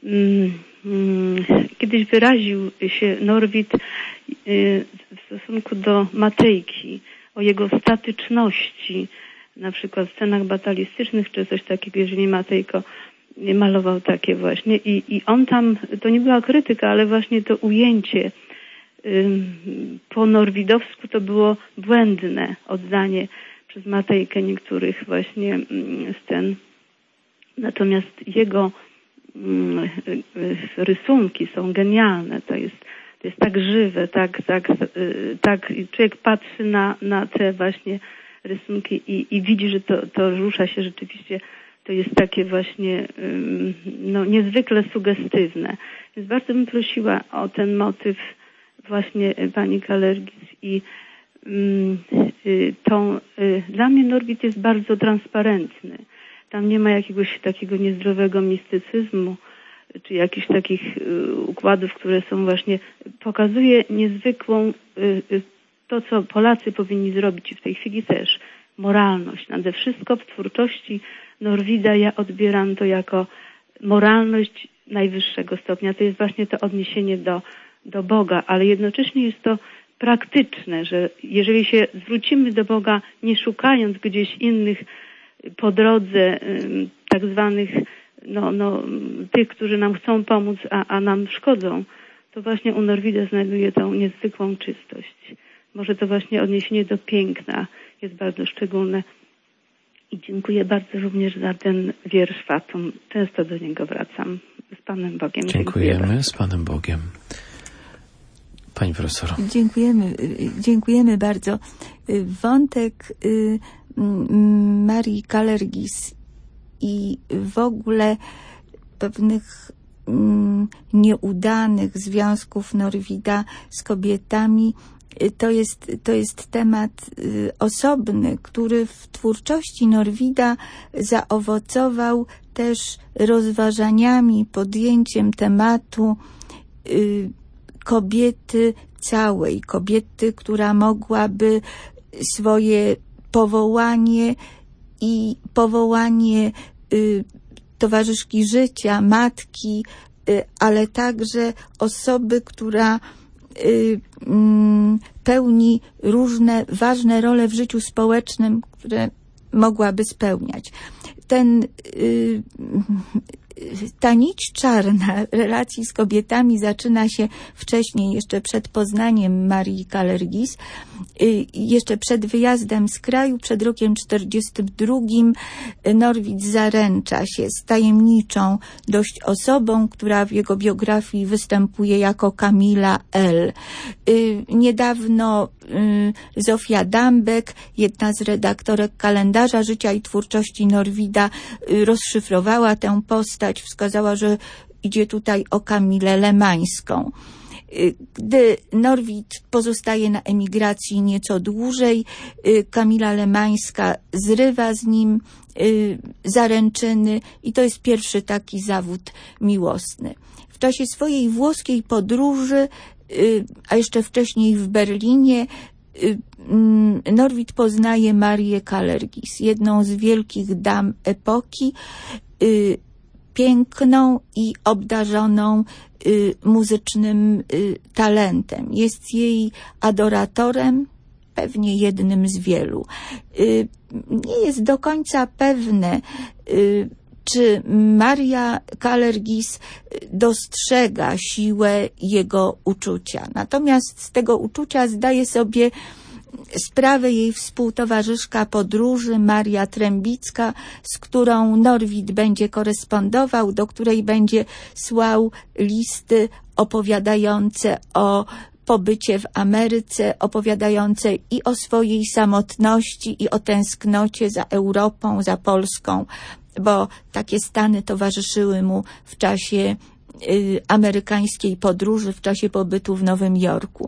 Kiedyś wyraził się Norwid w stosunku do Matejki, o jego statyczności, na przykład w scenach batalistycznych, czy coś takiego, jeżeli Matejko malował takie właśnie. I on tam, to nie była krytyka, ale właśnie to ujęcie po norwidowsku to było błędne oddanie przez Matejkę niektórych właśnie scen. Natomiast jego rysunki są genialne. To jest tak żywe, tak człowiek patrzy na te właśnie rysunki i widzi, że to rusza się rzeczywiście. To jest takie właśnie niezwykle sugestywne. Więc bardzo bym prosiła o ten motyw właśnie pani Kalergis i dla mnie Norwid jest bardzo transparentny. Tam nie ma jakiegoś takiego niezdrowego mistycyzmu, czy jakichś takich układów, które są właśnie, pokazuje niezwykłą, to co Polacy powinni zrobić i w tej chwili też, moralność. Nade wszystko w twórczości Norwida ja odbieram to jako moralność najwyższego stopnia. To jest właśnie to odniesienie do Boga, ale jednocześnie jest to praktyczne, że jeżeli się zwrócimy do Boga, nie szukając gdzieś innych po drodze tak zwanych tych, którzy nam chcą pomóc, a nam szkodzą, to właśnie u Norwida znajduje tą niezwykłą czystość. Może to właśnie odniesienie do piękna jest bardzo szczególne. I dziękuję bardzo również za ten wiersz Fatum. Często do niego wracam. Z Panem Bogiem. Dziękujemy. Z Panem Bogiem. Pani profesor. Dziękujemy bardzo. Wątek Marii Kalergis i w ogóle pewnych nieudanych związków Norwida z kobietami to jest temat osobny, który w twórczości Norwida zaowocował też rozważaniami, podjęciem tematu kobiety całej, kobiety, która mogłaby swoje powołanie i powołanie towarzyszki życia, matki, ale także osoby, która pełni różne ważne role w życiu społecznym, które mogłaby spełniać. Ta nić czarna relacji z kobietami zaczyna się wcześniej, jeszcze przed poznaniem Marii Kalergis, jeszcze przed wyjazdem z kraju, przed rokiem 1942 Norwid zaręcza się z tajemniczą dość osobą, która w jego biografii występuje jako Kamila L. Niedawno Zofia Dambek, jedna z redaktorek kalendarza życia i twórczości Norwida, rozszyfrowała tę postać, wskazała, że idzie tutaj o Kamilę Lemańską. Gdy Norwid pozostaje na emigracji nieco dłużej, Kamila Lemańska zrywa z nim zaręczyny i to jest pierwszy taki zawód miłosny. W czasie swojej włoskiej podróży, a jeszcze wcześniej w Berlinie, Norwid poznaje Marię Kalergis, jedną z wielkich dam epoki, piękną i obdarzoną muzycznym talentem. Jest jej adoratorem, pewnie jednym z wielu. Nie jest do końca pewne, czy Maria Kalergis dostrzega siłę jego uczucia. Natomiast z tego uczucia zdaje sobie sprawę jej współtowarzyszka podróży Maria Trębicka, z którą Norwid będzie korespondował, do której będzie słał listy opowiadające o pobycie w Ameryce, opowiadające i o swojej samotności, i o tęsknocie za Europą, za Polską, bo takie stany towarzyszyły mu w czasie amerykańskiej podróży, w czasie pobytu w Nowym Jorku.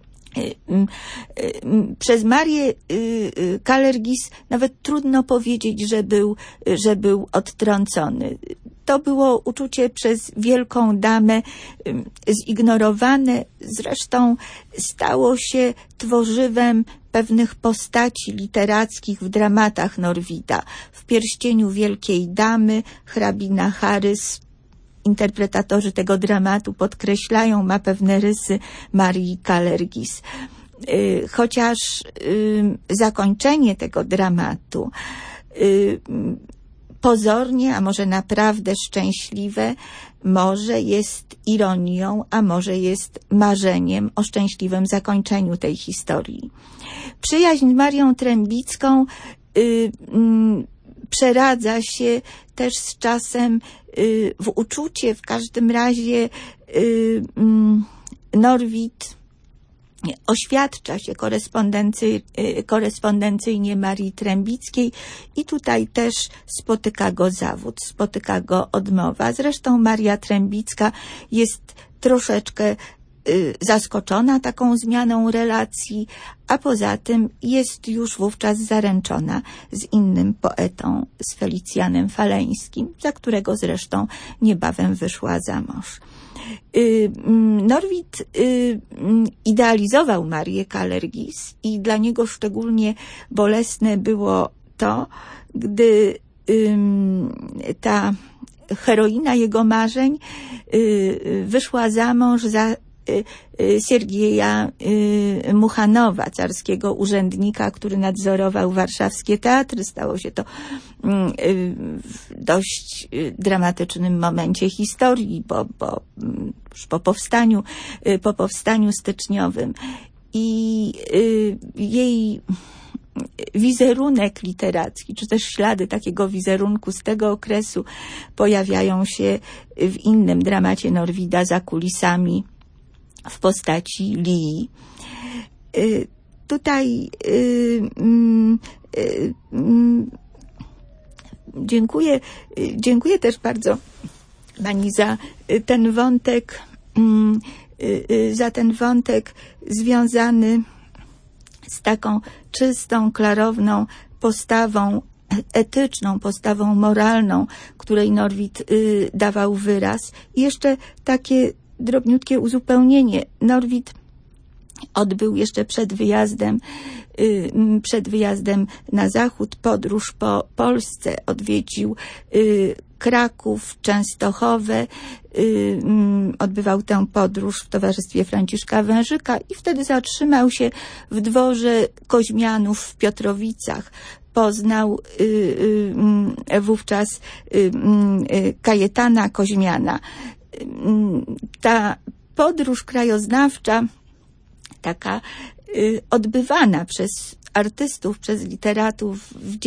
Przez Marię Kalergis nawet trudno powiedzieć, że był odtrącony. To było uczucie przez wielką damę zignorowane, zresztą stało się tworzywem pewnych postaci literackich w dramatach Norwida. W Pierścieniu Wielkiej Damy hrabina Harris interpretatorzy tego dramatu podkreślają, ma pewne rysy Marii Kalergis. Chociaż zakończenie tego dramatu pozornie, a może naprawdę szczęśliwe, może jest ironią, a może jest marzeniem o szczęśliwym zakończeniu tej historii. Przyjaźń z Marią Trębicką przeradza się też z czasem w uczucie. W każdym razie Norwid oświadcza się korespondencyjnie Marii Trębickiej i tutaj też spotyka go zawód, spotyka go odmowa. Zresztą Maria Trębicka jest troszeczkę zaskoczona taką zmianą relacji, a poza tym jest już wówczas zaręczona z innym poetą, z Felicjanem Faleńskim, za którego zresztą niebawem wyszła za mąż. Norwid idealizował Marię Kalergis i dla niego szczególnie bolesne było to, gdy ta heroina jego marzeń wyszła za mąż za Siergieja Muchanowa, carskiego urzędnika, który nadzorował warszawskie teatry. Stało się to w dość dramatycznym momencie historii, już po powstaniu styczniowym. I jej wizerunek literacki, czy też ślady takiego wizerunku z tego okresu pojawiają się w innym dramacie Norwida, Za kulisami, w postaci Lii. Tutaj dziękuję też bardzo pani za ten wątek związany z taką czystą, klarowną postawą etyczną, postawą moralną, której Norwid dawał wyraz. I jeszcze takie drobniutkie uzupełnienie. Norwid odbył jeszcze przed wyjazdem na zachód podróż po Polsce. Odwiedził Kraków, Częstochowę. Odbywał tę podróż w towarzystwie Franciszka Wężyka i wtedy zatrzymał się w dworze Koźmianów w Piotrowicach. Poznał wówczas Kajetana Koźmiana. Ta podróż krajoznawcza, taka odbywana przez artystów, przez literatów w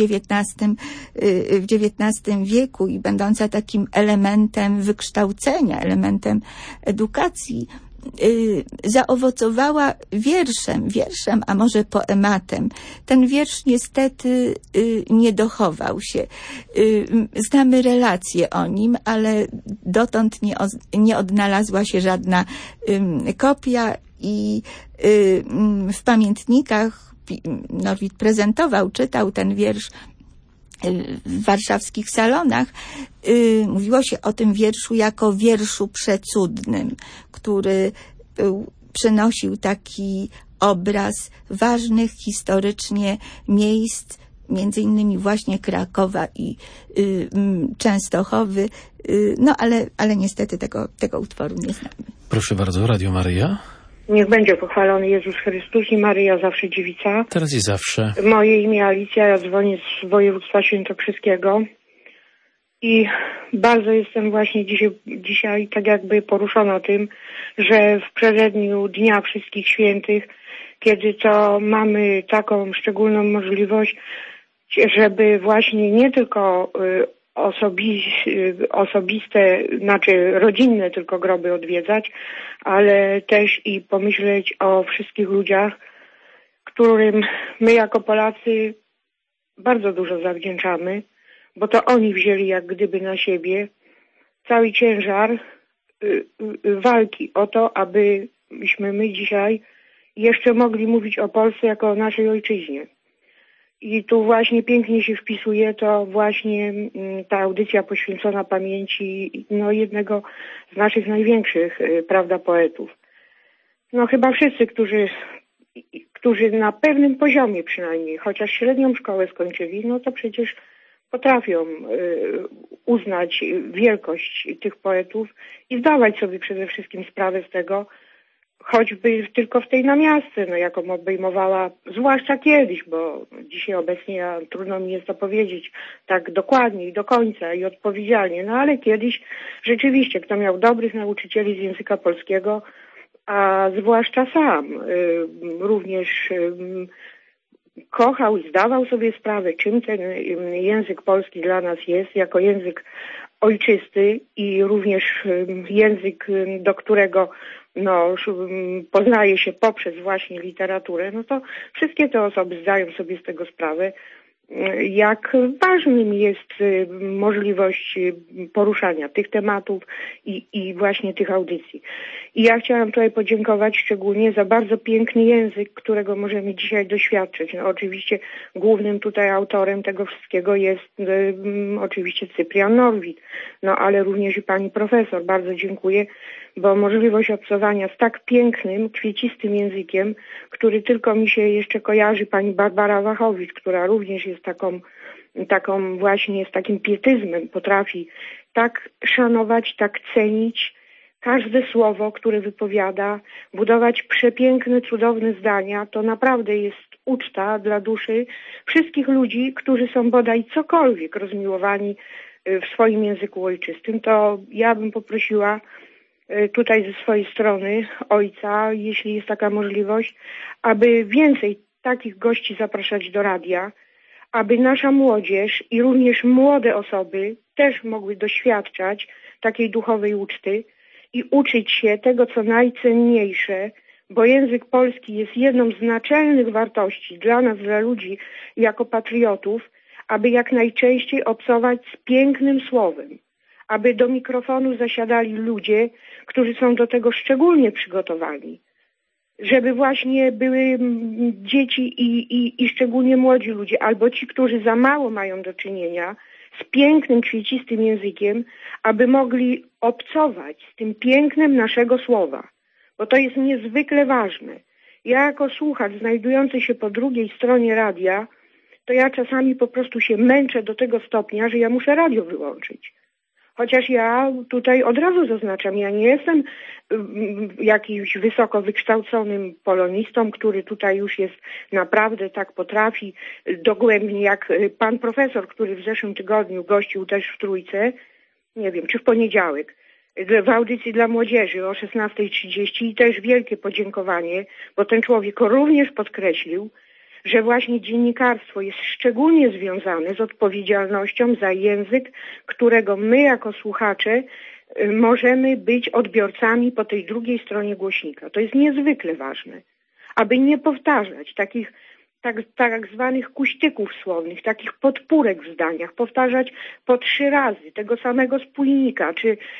XIX wieku i będąca takim elementem wykształcenia, elementem edukacji, zaowocowała wierszem, a może poematem. Ten wiersz niestety nie dochował się. Znamy relacje o nim, ale dotąd nie odnalazła się żadna kopia i w pamiętnikach Norwid czytał ten wiersz w warszawskich salonach. Mówiło się o tym wierszu jako wierszu przecudnym, który przynosił taki obraz ważnych historycznie miejsc, między innymi właśnie Krakowa i Częstochowy, no ale niestety tego utworu nie znamy. Proszę bardzo, Radio Maryja. Niech będzie pochwalony Jezus Chrystus i Maryja zawsze dziewica. Teraz i zawsze. Moje imię Alicja, ja dzwonię z województwa świętokrzyskiego i bardzo jestem właśnie dzisiaj tak jakby poruszona tym, że w przededniu Dnia Wszystkich Świętych, kiedy to mamy taką szczególną możliwość, żeby właśnie nie tylko osobiste, znaczy rodzinne tylko groby odwiedzać, ale też i pomyśleć o wszystkich ludziach, którym my jako Polacy bardzo dużo zawdzięczamy, bo to oni wzięli jak gdyby na siebie cały ciężar walki o to, abyśmy my dzisiaj jeszcze mogli mówić o Polsce jako o naszej ojczyźnie. I tu właśnie pięknie się wpisuje to właśnie ta audycja poświęcona pamięci jednego z naszych największych, prawda, poetów. No chyba wszyscy, którzy na pewnym poziomie przynajmniej, chociaż średnią szkołę skończyli, no to przecież potrafią uznać wielkość tych poetów i zdawać sobie przede wszystkim sprawę z tego, choćby tylko w tej namiastce, jaką obejmowała, zwłaszcza kiedyś, bo dzisiaj obecnie trudno mi jest to powiedzieć tak dokładnie i do końca i odpowiedzialnie, ale kiedyś rzeczywiście, kto miał dobrych nauczycieli z języka polskiego, a zwłaszcza sam również kochał i zdawał sobie sprawę, czym ten język polski dla nas jest, jako język ojczysty i również język, do którego poznaje się poprzez właśnie literaturę, to wszystkie te osoby zdają sobie z tego sprawę, jak ważnym jest możliwość poruszania tych tematów i właśnie tych audycji. I ja chciałam tutaj podziękować szczególnie za bardzo piękny język, którego możemy dzisiaj doświadczyć. Oczywiście głównym tutaj autorem tego wszystkiego jest oczywiście Cyprian Norwid, ale również i pani profesor. Bardzo dziękuję, bo możliwość obcowania z tak pięknym, kwiecistym językiem, który tylko mi się jeszcze kojarzy, pani Barbara Wachowicz, która również jest taką właśnie z takim pietyzmem potrafi tak szanować, tak cenić każde słowo, które wypowiada, budować przepiękne, cudowne zdania. To naprawdę jest uczta dla duszy wszystkich ludzi, którzy są bodaj cokolwiek rozmiłowani w swoim języku ojczystym. To ja bym poprosiła tutaj ze swojej strony ojca, jeśli jest taka możliwość, aby więcej takich gości zapraszać do radia, aby nasza młodzież i również młode osoby też mogły doświadczać takiej duchowej uczty i uczyć się tego, co najcenniejsze, bo język polski jest jedną z naczelnych wartości dla nas, dla ludzi jako patriotów, aby jak najczęściej obcować z pięknym słowem, aby do mikrofonu zasiadali ludzie, którzy są do tego szczególnie przygotowani, żeby właśnie były dzieci i szczególnie młodzi ludzie, albo ci, którzy za mało mają do czynienia z pięknym, kwiecistym językiem, aby mogli obcować z tym pięknem naszego słowa, bo to jest niezwykle ważne. Ja jako słuchacz znajdujący się po drugiej stronie radia, to ja czasami po prostu się męczę do tego stopnia, że ja muszę radio wyłączyć. Chociaż ja tutaj od razu zaznaczam, ja nie jestem jakimś wysoko wykształconym polonistą, który tutaj już jest naprawdę tak potrafi dogłębnie, jak pan profesor, który w zeszłym tygodniu gościł też w Trójce, nie wiem, czy w poniedziałek, w audycji dla młodzieży o 16:30 i też wielkie podziękowanie, bo ten człowiek również podkreślił, że właśnie dziennikarstwo jest szczególnie związane z odpowiedzialnością za język, którego my jako słuchacze możemy być odbiorcami po tej drugiej stronie głośnika. To jest niezwykle ważne, aby nie powtarzać takich tak zwanych kuśtyków słownych, takich podpórek w zdaniach, powtarzać po 3 razy tego samego spójnika,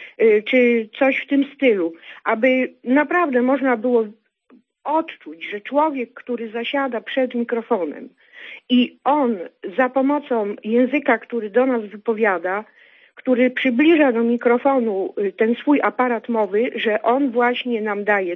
czy coś w tym stylu, aby naprawdę można było odczuć, że człowiek, który zasiada przed mikrofonem i on za pomocą języka, który do nas wypowiada, który przybliża do mikrofonu ten swój aparat mowy, że on właśnie nam daje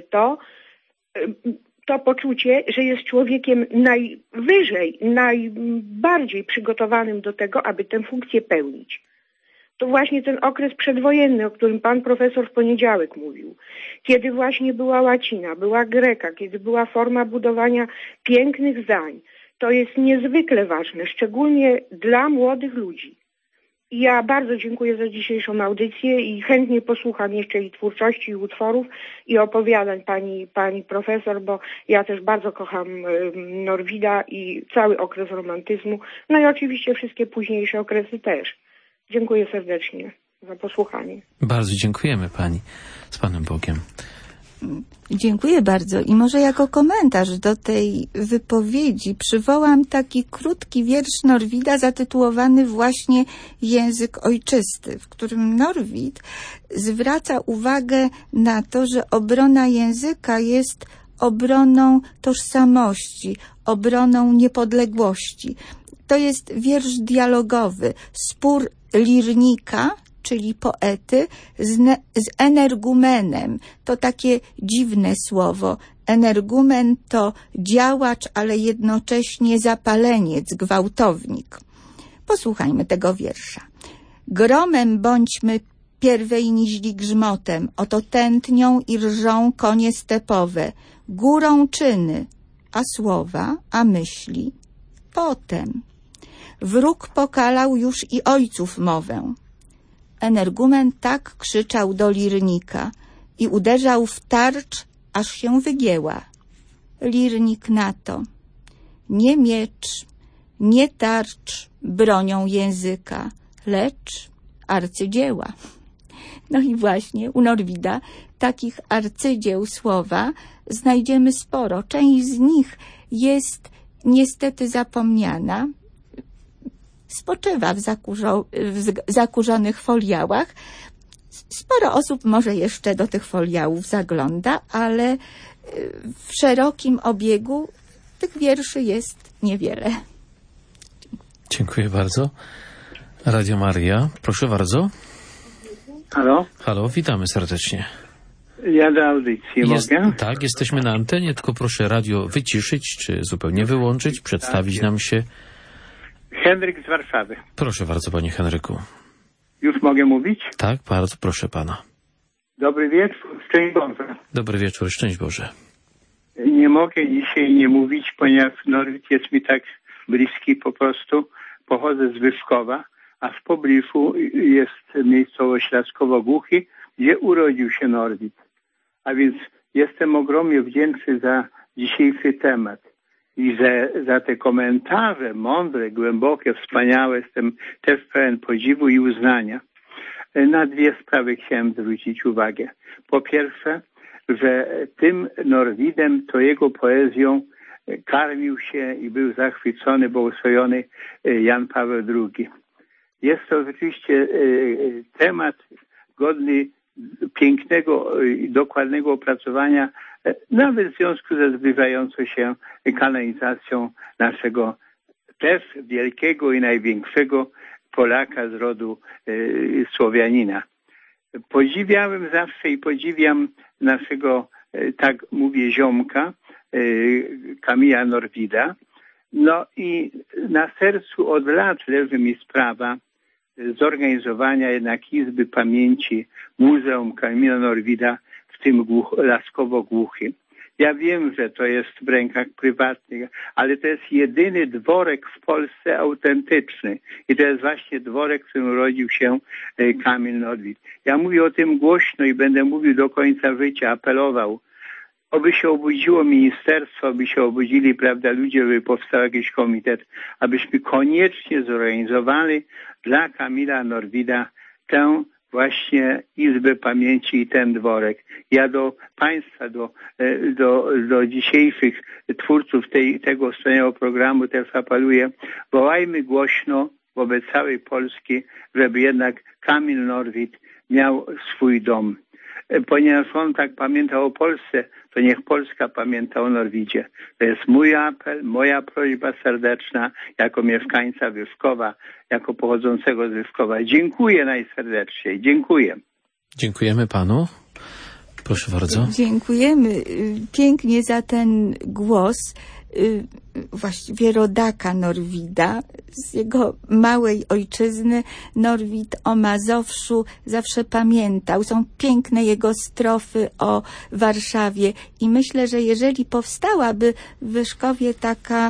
to poczucie, że jest człowiekiem najwyżej, najbardziej przygotowanym do tego, aby tę funkcję pełnić. To właśnie ten okres przedwojenny, o którym pan profesor w poniedziałek mówił, kiedy właśnie była łacina, była greka, kiedy była forma budowania pięknych zdań, to jest niezwykle ważne, szczególnie dla młodych ludzi. I ja bardzo dziękuję za dzisiejszą audycję i chętnie posłucham jeszcze i twórczości, i utworów, i opowiadań pani profesor, bo ja też bardzo kocham Norwida i cały okres romantyzmu, no i oczywiście wszystkie późniejsze okresy też. Dziękuję serdecznie za posłuchanie. Bardzo dziękujemy pani. Z Panem Bogiem. Dziękuję bardzo. I może jako komentarz do tej wypowiedzi przywołam taki krótki wiersz Norwida zatytułowany właśnie Język ojczysty, w którym Norwid zwraca uwagę na to, że obrona języka jest obroną tożsamości, obroną niepodległości. To jest wiersz dialogowy, spór lirnika, czyli poety, z energumenem. To takie dziwne słowo. Energumen to działacz, ale jednocześnie zapaleniec, gwałtownik. Posłuchajmy tego wiersza. Gromem bądźmy pierwej niźli grzmotem, oto tętnią i rżą konie stepowe, górą czyny, a słowa, a myśli potem. Wróg pokalał już i ojców mowę. Energumen tak krzyczał do lirnika i uderzał w tarcz, aż się wygięła. Lirnik na to: nie miecz, nie tarcz bronią języka, lecz arcydzieła. No i właśnie u Norwida takich arcydzieł słowa znajdziemy sporo. Część z nich jest niestety zapomniana, spoczywa w zakurzonych foliałach. Sporo osób może jeszcze do tych foliałów zagląda, ale w szerokim obiegu tych wierszy jest niewiele. Dziękuję bardzo. Radio Maria, proszę bardzo. Halo? Halo, witamy serdecznie. Ja do audycji mogę? Tak, jesteśmy na antenie, tylko proszę radio wyciszyć, czy zupełnie wyłączyć, przedstawić nam się. Henryk z Warszawy. Proszę bardzo, panie Henryku. Już mogę mówić? Tak, bardzo proszę pana. Dobry wieczór, szczęść Boże. Dobry wieczór, szczęść Boże. Nie mogę dzisiaj nie mówić, ponieważ Norwid jest mi tak bliski po prostu. Pochodzę z Wyszkowa, a w pobliżu jest miejscowość Laskowo-Głuchy, gdzie urodził się Norwid. A więc jestem ogromnie wdzięczny za dzisiejszy temat i za te komentarze mądre, głębokie, wspaniałe. Jestem też pełen podziwu i uznania. Na dwie sprawy chciałem zwrócić uwagę. Po pierwsze, że tym Norwidem, to jego poezją karmił się i był zachwycony, błogosławiony Jan Paweł II. Jest to rzeczywiście temat godny pięknego i dokładnego opracowania, nawet w związku ze zbliżającą się kanonizacją naszego też wielkiego i największego Polaka z rodu Słowianina. Podziwiałem zawsze i podziwiam naszego, tak mówię, ziomka, Kamila Norwida. No i na sercu od lat leży mi sprawa zorganizowania jednak Izby Pamięci Muzeum Kamila Norwida w tym Laskowo-Głuchym. Ja wiem, że to jest w rękach prywatnych, ale to jest jedyny dworek w Polsce autentyczny. I to jest właśnie dworek, w którym urodził się Kamil Norwid. Ja mówię o tym głośno i będę mówił do końca życia, apelował. Oby się obudziło ministerstwo, aby się obudzili, prawda, ludzie, by powstał jakiś komitet, abyśmy koniecznie zorganizowali dla Kamila Norwida tę właśnie Izbę Pamięci i ten dworek. Ja do państwa, do dzisiejszych twórców tego wspaniałego programu też apeluję, wołajmy głośno wobec całej Polski, żeby jednak Kamil Norwid miał swój dom. Ponieważ on tak pamiętał o Polsce, to niech Polska pamięta o Norwidzie. To jest mój apel, moja prośba serdeczna jako mieszkańca Wyszkowa, jako pochodzącego z Wyszkowa. Dziękuję najserdeczniej. Dziękuję. Dziękujemy panu. Proszę bardzo. Dziękujemy pięknie za ten głos właściwie rodaka Norwida, z jego małej ojczyzny. Norwid o Mazowszu zawsze pamiętał. Są piękne jego strofy o Warszawie i myślę, że jeżeli powstałaby w Wyszkowie taka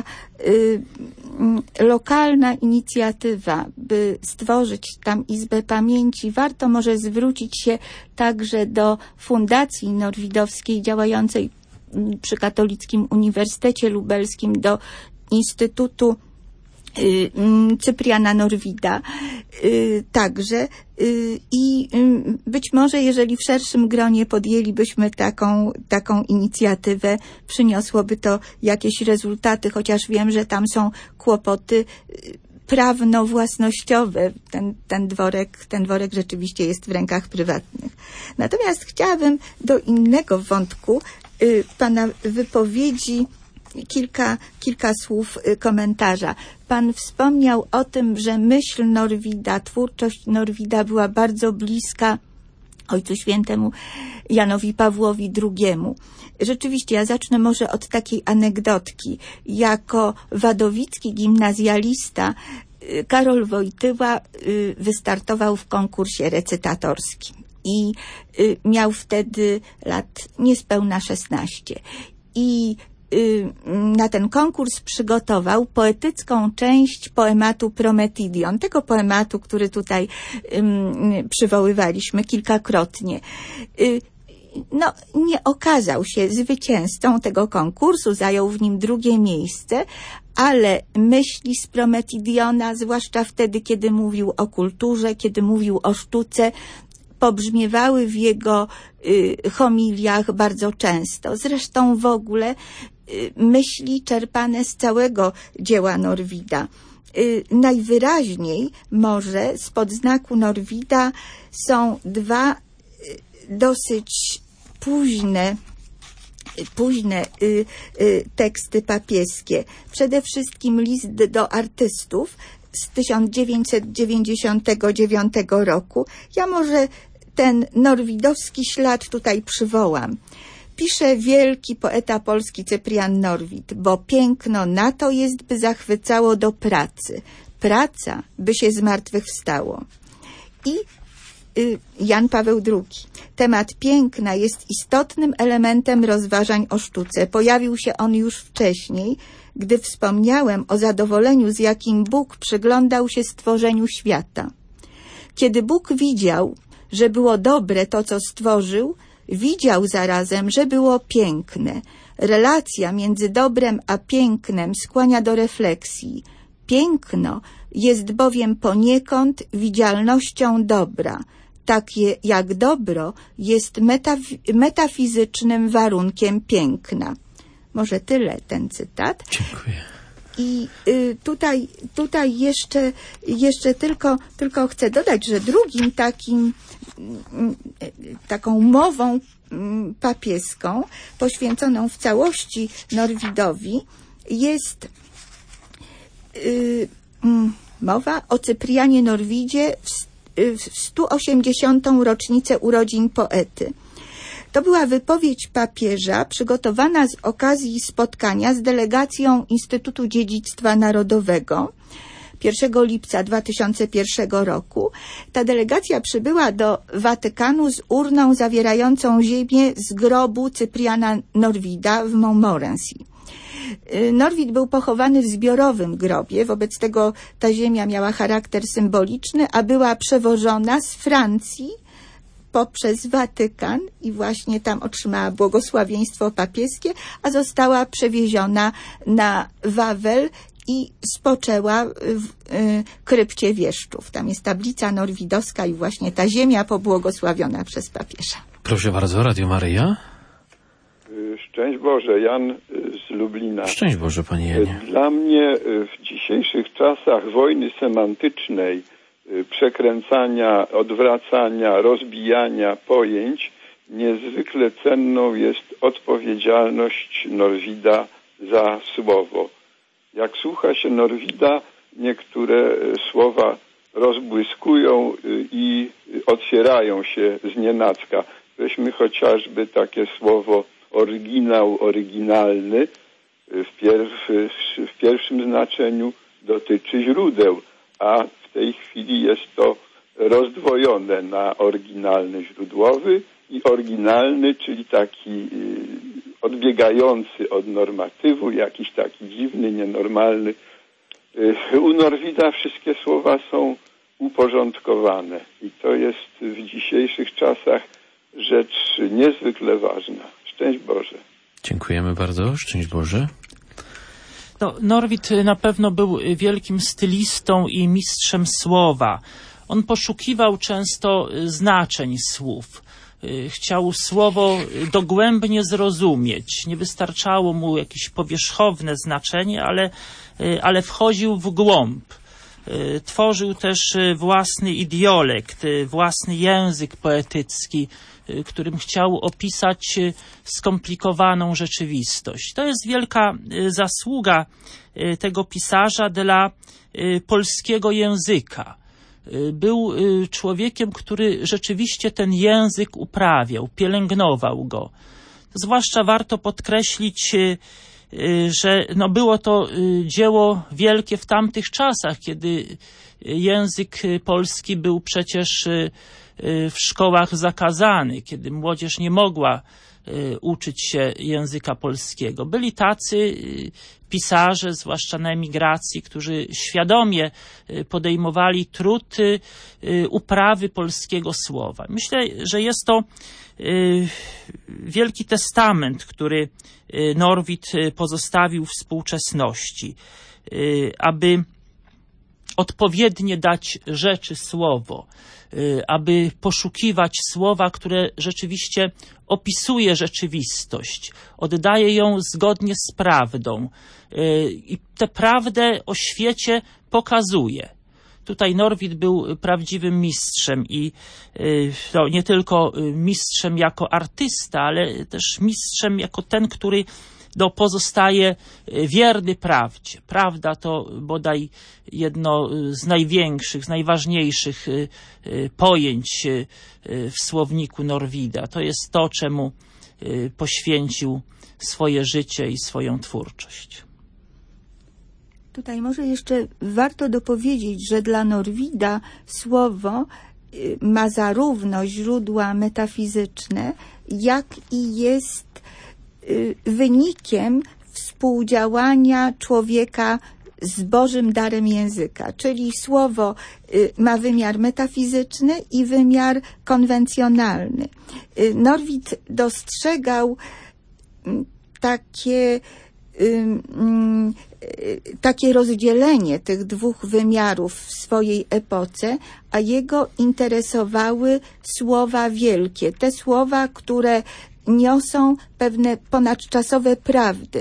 lokalna inicjatywa, by stworzyć tam Izbę Pamięci, warto może zwrócić się także do Fundacji Norwidowskiej działającej przy Katolickim Uniwersytecie Lubelskim, do Instytutu Cypriana Norwida także i być może jeżeli w szerszym gronie podjęlibyśmy taką inicjatywę, przyniosłoby to jakieś rezultaty, chociaż wiem, że tam są kłopoty prawno-własnościowe. Ten dworek rzeczywiście jest w rękach prywatnych. Natomiast chciałabym do innego wątku pana wypowiedzi kilka słów komentarza. Pan wspomniał o tym, że myśl Norwida, twórczość Norwida była bardzo bliska Ojcu Świętemu Janowi Pawłowi II. Rzeczywiście, ja zacznę może od takiej anegdotki. Jako wadowicki gimnazjalista Karol Wojtyła wystartował w konkursie recytatorskim i miał wtedy lat niespełna 16. I na ten konkurs przygotował poetycką część poematu Prometidion, tego poematu, który tutaj przywoływaliśmy kilkakrotnie. No, nie okazał się zwycięzcą tego konkursu, zajął w nim 2. miejsce, ale myśli z Prometidiona, zwłaszcza wtedy, kiedy mówił o kulturze, kiedy mówił o sztuce, pobrzmiewały w jego homiliach bardzo często. Zresztą w ogóle myśli czerpane z całego dzieła Norwida. Najwyraźniej może spod znaku Norwida są 2 dosyć późne teksty papieskie. Przede wszystkim list do artystów z 1999 roku. Ja może ten norwidowski ślad tutaj przywołam. Pisze wielki poeta polski Cyprian Norwid, bo piękno na to jest, by zachwycało do pracy. Praca, by się zmartwychwstało. I Jan Paweł II. Temat piękna jest istotnym elementem rozważań o sztuce. Pojawił się on już wcześniej, gdy wspomniałem o zadowoleniu, z jakim Bóg przyglądał się stworzeniu świata. Kiedy Bóg widział, że było dobre to, co stworzył, widział zarazem, że było piękne. Relacja między dobrem a pięknem skłania do refleksji. Piękno jest bowiem poniekąd widzialnością dobra, takie jak dobro jest metafizycznym warunkiem piękna. Może tyle ten cytat. Dziękuję. I tutaj jeszcze tylko chcę dodać, że drugim taką mową papieską poświęconą w całości Norwidowi jest mowa o Cyprianie Norwidzie w 180. rocznicę urodzin poety. To była wypowiedź papieża przygotowana z okazji spotkania z delegacją Instytutu Dziedzictwa Narodowego 1 lipca 2001 roku. Ta delegacja przybyła do Watykanu z urną zawierającą ziemię z grobu Cypriana Norwida w Montmorency. Norwid był pochowany w zbiorowym grobie, wobec tego ta ziemia miała charakter symboliczny, a była przewożona z Francji poprzez Watykan i właśnie tam otrzymała błogosławieństwo papieskie, a została przewieziona na Wawel i spoczęła w krypcie wieszczów. Tam jest tablica norwidowska i właśnie ta ziemia pobłogosławiona przez papieża. Proszę bardzo, Radio Maryja. Szczęść Boże, Jan z Lublina. Szczęść Boże, panie Janie. Dla mnie w dzisiejszych czasach wojny semantycznej, przekręcania, odwracania, rozbijania pojęć, niezwykle cenną jest odpowiedzialność Norwida za słowo. Jak słucha się Norwida, niektóre słowa rozbłyskują i otwierają się znienacka. Weźmy chociażby takie słowo oryginał, oryginalny w pierwszym znaczeniu dotyczy źródeł, a w tej chwili jest to rozdwojone na oryginalny źródłowy i oryginalny, czyli taki odbiegający od normatywu, jakiś taki dziwny, nienormalny. U Norwida wszystkie słowa są uporządkowane i to jest w dzisiejszych czasach rzecz niezwykle ważna. Szczęść Boże. Dziękujemy bardzo. Szczęść Boże. No, Norwid na pewno był wielkim stylistą i mistrzem słowa. On poszukiwał często znaczeń słów. Chciał słowo dogłębnie zrozumieć. Nie wystarczało mu jakieś powierzchowne znaczenie, ale wchodził w głąb. Tworzył też własny idiolekt, własny język poetycki, którym chciał opisać skomplikowaną rzeczywistość. To jest wielka zasługa tego pisarza dla polskiego języka. Był człowiekiem, który rzeczywiście ten język uprawiał, pielęgnował go. Zwłaszcza warto podkreślić że no było to dzieło wielkie w tamtych czasach, kiedy język polski był przecież w szkołach zakazany, kiedy młodzież nie mogła uczyć się języka polskiego. Byli tacy pisarze, zwłaszcza na emigracji, którzy świadomie podejmowali trud uprawy polskiego słowa. Myślę, że jest to wielki testament, który Norwid pozostawił współczesności, aby odpowiednie dać rzeczy słowo, aby poszukiwać słowa, które rzeczywiście opisuje rzeczywistość, oddaje ją zgodnie z prawdą i tę prawdę o świecie pokazuje. Tutaj Norwid był prawdziwym mistrzem i no, nie tylko mistrzem jako artysta, ale też mistrzem jako ten, który pozostaje wierny prawdzie. Prawda to bodaj jedno z największych, z najważniejszych pojęć w słowniku Norwida. To jest to, czemu poświęcił swoje życie i swoją twórczość. Tutaj może jeszcze warto dopowiedzieć, że dla Norwida słowo ma zarówno źródła metafizyczne, jak i jest wynikiem współdziałania człowieka z Bożym darem języka, czyli słowo ma wymiar metafizyczny i wymiar konwencjonalny. Norwid dostrzegał takie rozdzielenie tych dwóch wymiarów w swojej epoce, a jego interesowały słowa wielkie, te słowa, które niosą pewne ponadczasowe prawdy.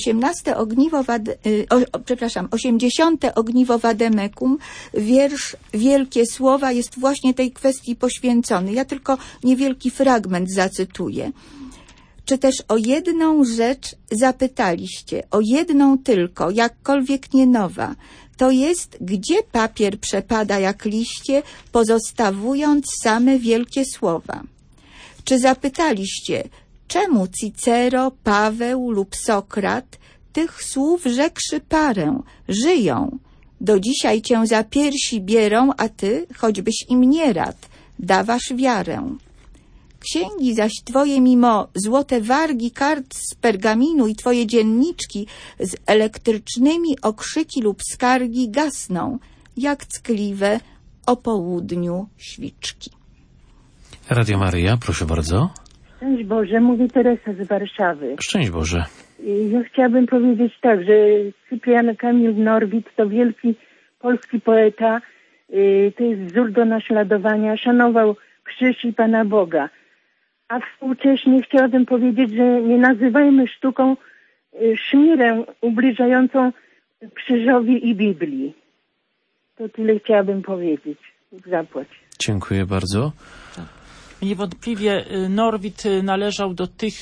80. ogniwo Vademecum, wiersz Wielkie Słowa jest właśnie tej kwestii poświęcony. Ja tylko niewielki fragment zacytuję. Czy też o jedną rzecz zapytaliście, o jedną tylko, jakkolwiek nie nowa, to jest, gdzie papier przepada jak liście, pozostawując same wielkie słowa? Czy zapytaliście, czemu Cicero, Paweł lub Sokrat, tych słów rzekszy parę, żyją? Do dzisiaj cię za piersi bierą, a ty, choćbyś im nie rad, dawasz wiarę. Księgi zaś twoje mimo złote wargi kart z pergaminu i twoje dzienniczki z elektrycznymi okrzyki lub skargi gasną, jak ckliwe o południu świczki. Radio Maryja, proszę bardzo. Szczęść Boże, mówi Teresa z Warszawy. Szczęść Boże. Ja chciałabym powiedzieć tak, że Cyprian Kamil Norwid to wielki polski poeta, to jest wzór do naśladowania, szanował krzyż i Pana Boga. A współcześnie chciałabym powiedzieć, że nie nazywajmy sztuką szmirę ubliżającą krzyżowi i Biblii. To tyle chciałabym powiedzieć. Zapłać. Dziękuję bardzo. Niewątpliwie Norwid należał do tych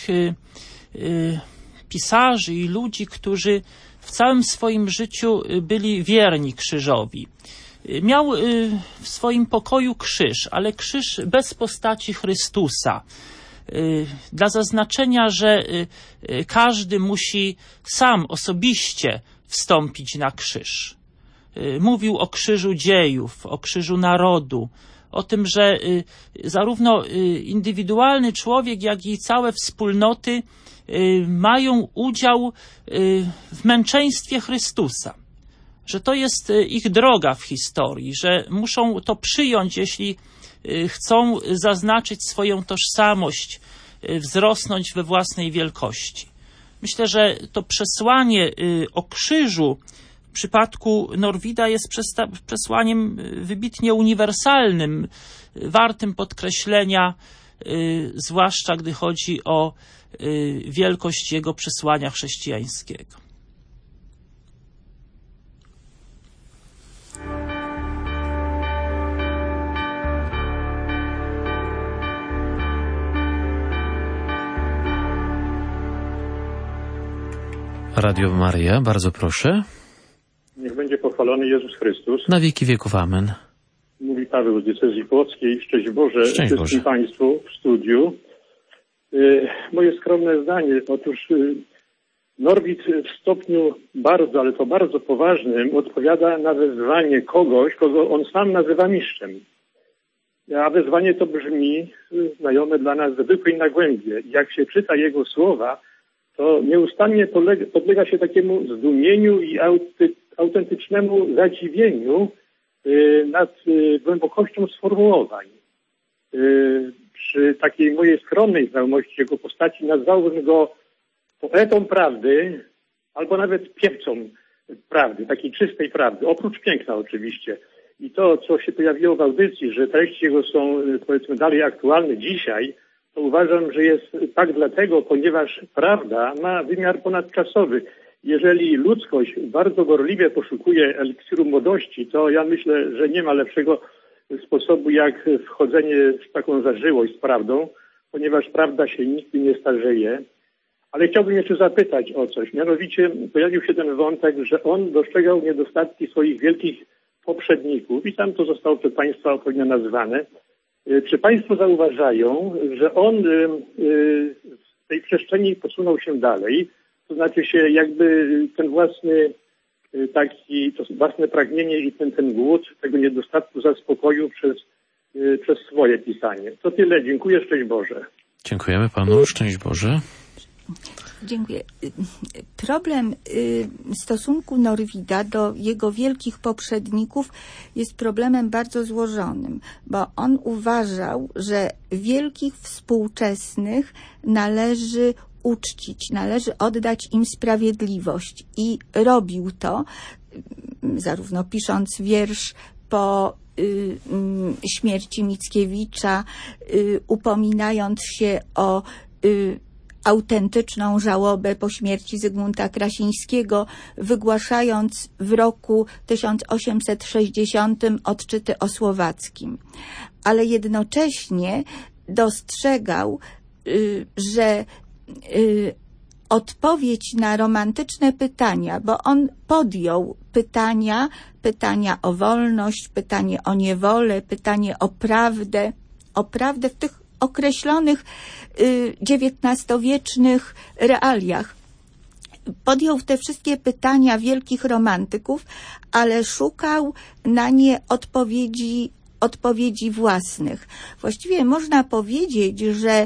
pisarzy i ludzi, którzy w całym swoim życiu byli wierni krzyżowi. Miał w swoim pokoju krzyż, ale krzyż bez postaci Chrystusa. Dla zaznaczenia, że każdy musi sam osobiście wstąpić na krzyż. Mówił o krzyżu dziejów, o krzyżu narodu, o tym, że zarówno indywidualny człowiek, jak i całe wspólnoty mają udział w męczeństwie Chrystusa. Że to jest ich droga w historii, że muszą to przyjąć, jeśli chcą zaznaczyć swoją tożsamość, wzrosnąć we własnej wielkości. Myślę, że to przesłanie o krzyżu w przypadku Norwida jest przesłaniem wybitnie uniwersalnym, wartym podkreślenia, zwłaszcza gdy chodzi o wielkość jego przesłania chrześcijańskiego. Radio Maryja, bardzo proszę. Niech będzie pochwalony Jezus Chrystus. Na wieki wieków, amen. Mówi Paweł z diecezji płockiej. Szczęść Boże wszystkim Państwu w studiu. Moje skromne zdanie. Otóż Norwid w stopniu bardzo, ale to bardzo poważnym odpowiada na wezwanie kogoś, kogo on sam nazywa mistrzem. A wezwanie to brzmi, znajome dla nas, zwykłej na głębie. Jak się czyta jego słowa, to nieustannie podlega się takiemu zdumieniu i autentycznemu zadziwieniu nad głębokością sformułowań. Przy takiej mojej skromnej znajomości jego postaci nazwałbym go poetą prawdy, albo nawet piewcą prawdy, takiej czystej prawdy, oprócz piękna oczywiście. I to, co się pojawiło w audycji, że treści jego są, powiedzmy, dalej aktualne dzisiaj, to uważam, że jest tak dlatego, ponieważ prawda ma wymiar ponadczasowy. Jeżeli ludzkość bardzo gorliwie poszukuje eliksiru młodości, to ja myślę, że nie ma lepszego sposobu jak wchodzenie w taką zażyłość z prawdą, ponieważ prawda się nigdy nie starzeje. Ale chciałbym jeszcze zapytać o coś. Mianowicie pojawił się ten wątek, że on dostrzegał niedostatki swoich wielkich poprzedników i tam to zostało przez Państwa odpowiednio nazwane. Czy Państwo zauważają, że on w tej przestrzeni posunął się dalej? To znaczy się jakby ten własny to własne pragnienie i ten głód tego niedostatku zaspokoił przez swoje pisanie. To tyle. Dziękuję. Szczęść Boże. Dziękujemy Panu. Szczęść Boże. Dziękuję. Problem stosunku Norwida do jego wielkich poprzedników jest problemem bardzo złożonym, bo on uważał, że wielkich współczesnych należy uczcić, należy oddać im sprawiedliwość i robił to, zarówno pisząc wiersz po śmierci Mickiewicza, upominając się o autentyczną żałobę po śmierci Zygmunta Krasińskiego, wygłaszając w roku 1860 odczyty o Słowackim. Ale jednocześnie dostrzegał, że odpowiedź na romantyczne pytania, bo on podjął pytania o wolność, pytanie o niewolę, pytanie o prawdę w tych określonych XIX-wiecznych realiach. Podjął te wszystkie pytania wielkich romantyków, ale szukał na nie odpowiedzi własnych. Właściwie można powiedzieć, że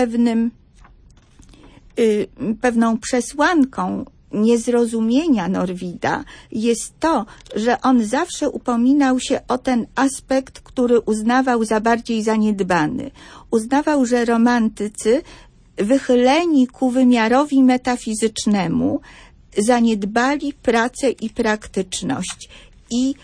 pewną przesłanką niezrozumienia Norwida jest to, że on zawsze upominał się o ten aspekt, który uznawał za bardziej zaniedbany. Uznawał, że romantycy wychyleni ku wymiarowi metafizycznemu zaniedbali pracę i praktyczność i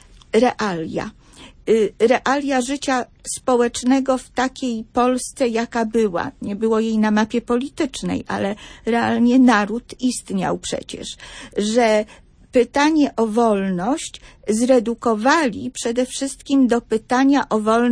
realia życia społecznego w takiej Polsce, jaka była. Nie było jej na mapie politycznej, ale realnie naród istniał przecież. Że pytanie o wolność zredukowali przede wszystkim do pytania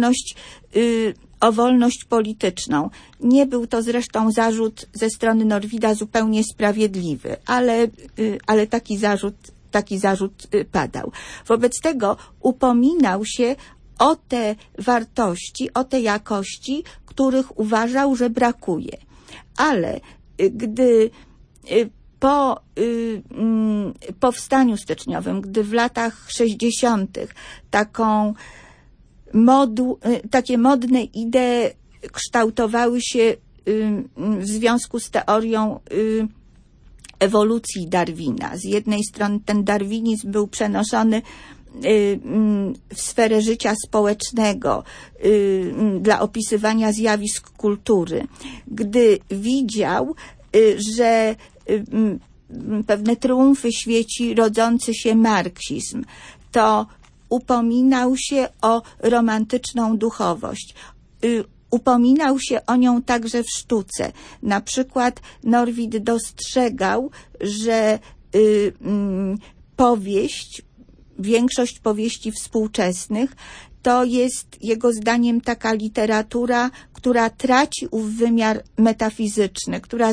o wolność polityczną. Nie był to zresztą zarzut ze strony Norwida zupełnie sprawiedliwy, ale taki zarzut padał. Wobec tego upominał się o te wartości, o te jakości, których uważał, że brakuje. Ale gdy po powstaniu styczniowym, gdy w latach 60. takie modne idee kształtowały się w związku z teorią ewolucji Darwina. Z jednej strony ten darwinizm był przenoszony w sferę życia społecznego dla opisywania zjawisk kultury. Gdy widział, że pewne triumfy świeci rodzący się marksizm, to upominał się o romantyczną duchowość. Upominał się o nią także w sztuce. Na przykład Norwid dostrzegał, że większość powieści współczesnych to jest jego zdaniem taka literatura, która traci ów wymiar metafizyczny, która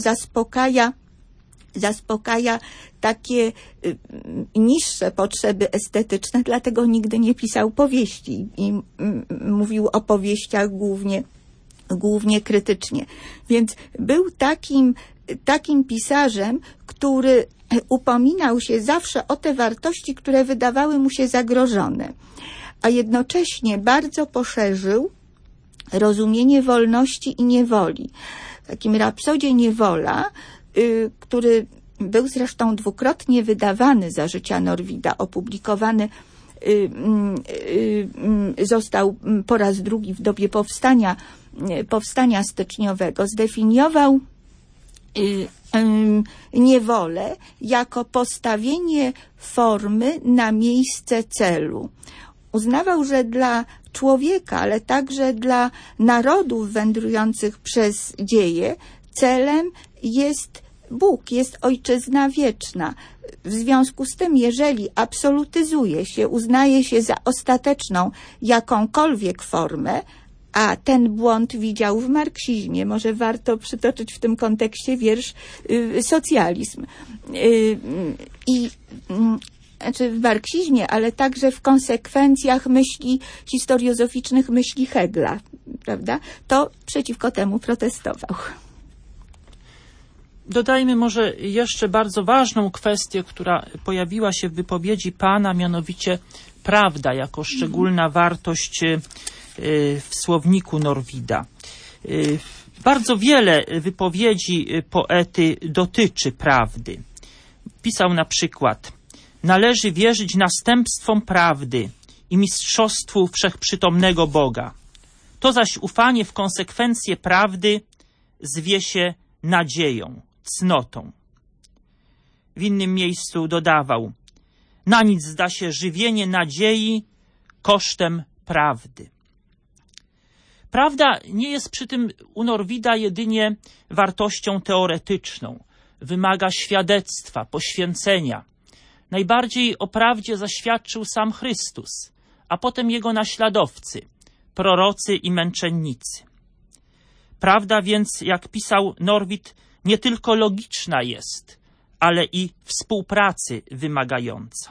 zaspokaja takie niższe potrzeby estetyczne, dlatego nigdy nie pisał powieści i mówił o powieściach głównie krytycznie. Więc był takim pisarzem, który upominał się zawsze o te wartości, które wydawały mu się zagrożone, a jednocześnie bardzo poszerzył rozumienie wolności i niewoli. W takim Rapsodzie Niewola, który był zresztą dwukrotnie wydawany za życia Norwida, opublikowany został po raz drugi w dobie powstania styczniowego, zdefiniował niewolę jako postawienie formy na miejsce celu. Uznawał, że dla człowieka, ale także dla narodów wędrujących przez dzieje celem jest Bóg, jest ojczyzna wieczna. W związku z tym, jeżeli absolutyzuje się, uznaje się za ostateczną jakąkolwiek formę, a ten błąd widział w marksizmie, może warto przytoczyć w tym kontekście wiersz Socjalizm. Znaczy w marksizmie, ale także w konsekwencjach myśli historiozoficznych, myśli Hegla, prawda? To przeciwko temu protestował. Dodajmy może jeszcze bardzo ważną kwestię, która pojawiła się w wypowiedzi pana, mianowicie prawda jako szczególna wartość w słowniku Norwida. Bardzo wiele wypowiedzi poety dotyczy prawdy. Pisał na przykład: należy wierzyć następstwom prawdy i mistrzostwu wszechprzytomnego Boga. To zaś ufanie w konsekwencje prawdy zwie się nadzieją, cnotą. W innym miejscu dodawał: na nic zda się żywienie nadziei kosztem prawdy. Prawda nie jest przy tym u Norwida jedynie wartością teoretyczną. Wymaga świadectwa, poświęcenia. Najbardziej o prawdzie zaświadczył sam Chrystus, a potem jego naśladowcy, prorocy i męczennicy. Prawda więc, jak pisał Norwid, nie tylko logiczna jest, ale i współpracy wymagająca.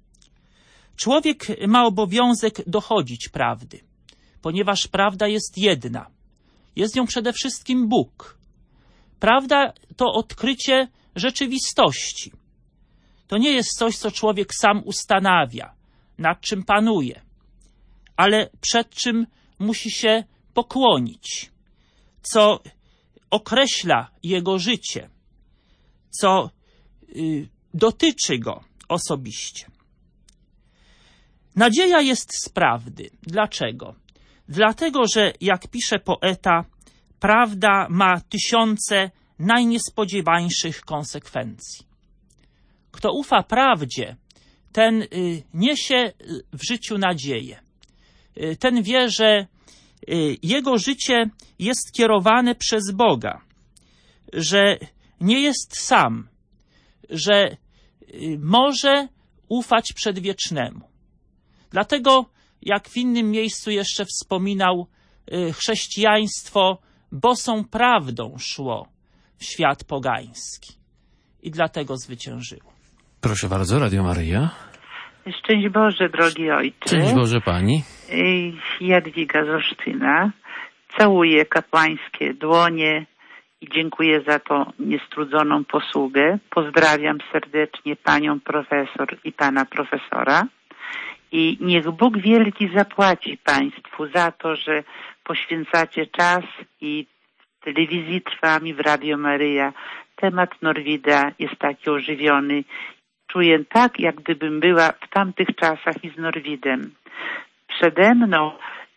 Człowiek ma obowiązek dochodzić prawdy, ponieważ prawda jest jedna. Jest nią przede wszystkim Bóg. Prawda to odkrycie rzeczywistości. To nie jest coś, co człowiek sam ustanawia, nad czym panuje, ale przed czym musi się pokłonić, co określa jego życie, co dotyczy go osobiście. Nadzieja jest z prawdy. Dlaczego? Dlatego, że jak pisze poeta, prawda ma tysiące najniespodziewańszych konsekwencji. Kto ufa prawdzie, ten niesie w życiu nadzieję. Ten wie, że jego życie jest kierowane przez Boga, że nie jest sam, że może ufać przedwiecznemu. Dlatego, jak w innym miejscu jeszcze wspominał, chrześcijaństwo bosą prawdą szło w świat pogański i dlatego zwyciężyło. Proszę bardzo, Radio Maryja. Szczęść Boże, drogi ojcze. Szczęść Boże pani. Jadwiga z Olsztyna. Całuję kapłańskie dłonie i dziękuję za tą niestrudzoną posługę. Pozdrawiam serdecznie panią profesor i pana profesora. I niech Bóg wielki zapłaci państwu za to, że poświęcacie czas i w telewizji Trwam i w Radio Maryja temat Norwida jest taki ożywiony. Czuję tak, jak gdybym była w tamtych czasach i z Norwidem. Przede mną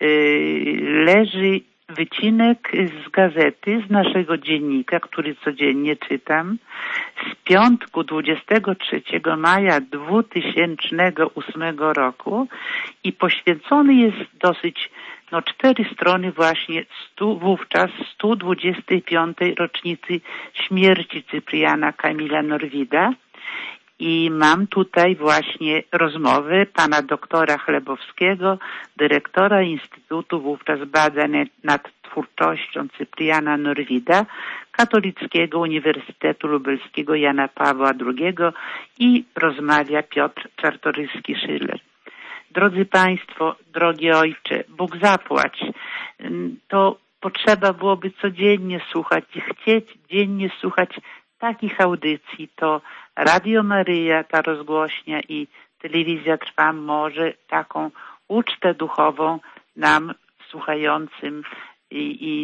leży wycinek z gazety, z naszego dziennika, który codziennie czytam, z piątku 23 maja 2008 roku i poświęcony jest dosyć 4 strony właśnie wówczas 125. rocznicy śmierci Cypriana Kamila Norwida. I mam tutaj właśnie rozmowę pana doktora Chlebowskiego, dyrektora Instytutu wówczas Badań nad Twórczością Cypriana Norwida, Katolickiego Uniwersytetu Lubelskiego Jana Pawła II i rozmawia Piotr Czartoryski-Szyler. Drodzy państwo, drogi ojcze, Bóg zapłać. To potrzeba byłoby codziennie słuchać i chcieć dziennie słuchać takich audycji to Radio Maryja, ta rozgłośnia i Telewizja Trwam może taką ucztę duchową nam słuchającym i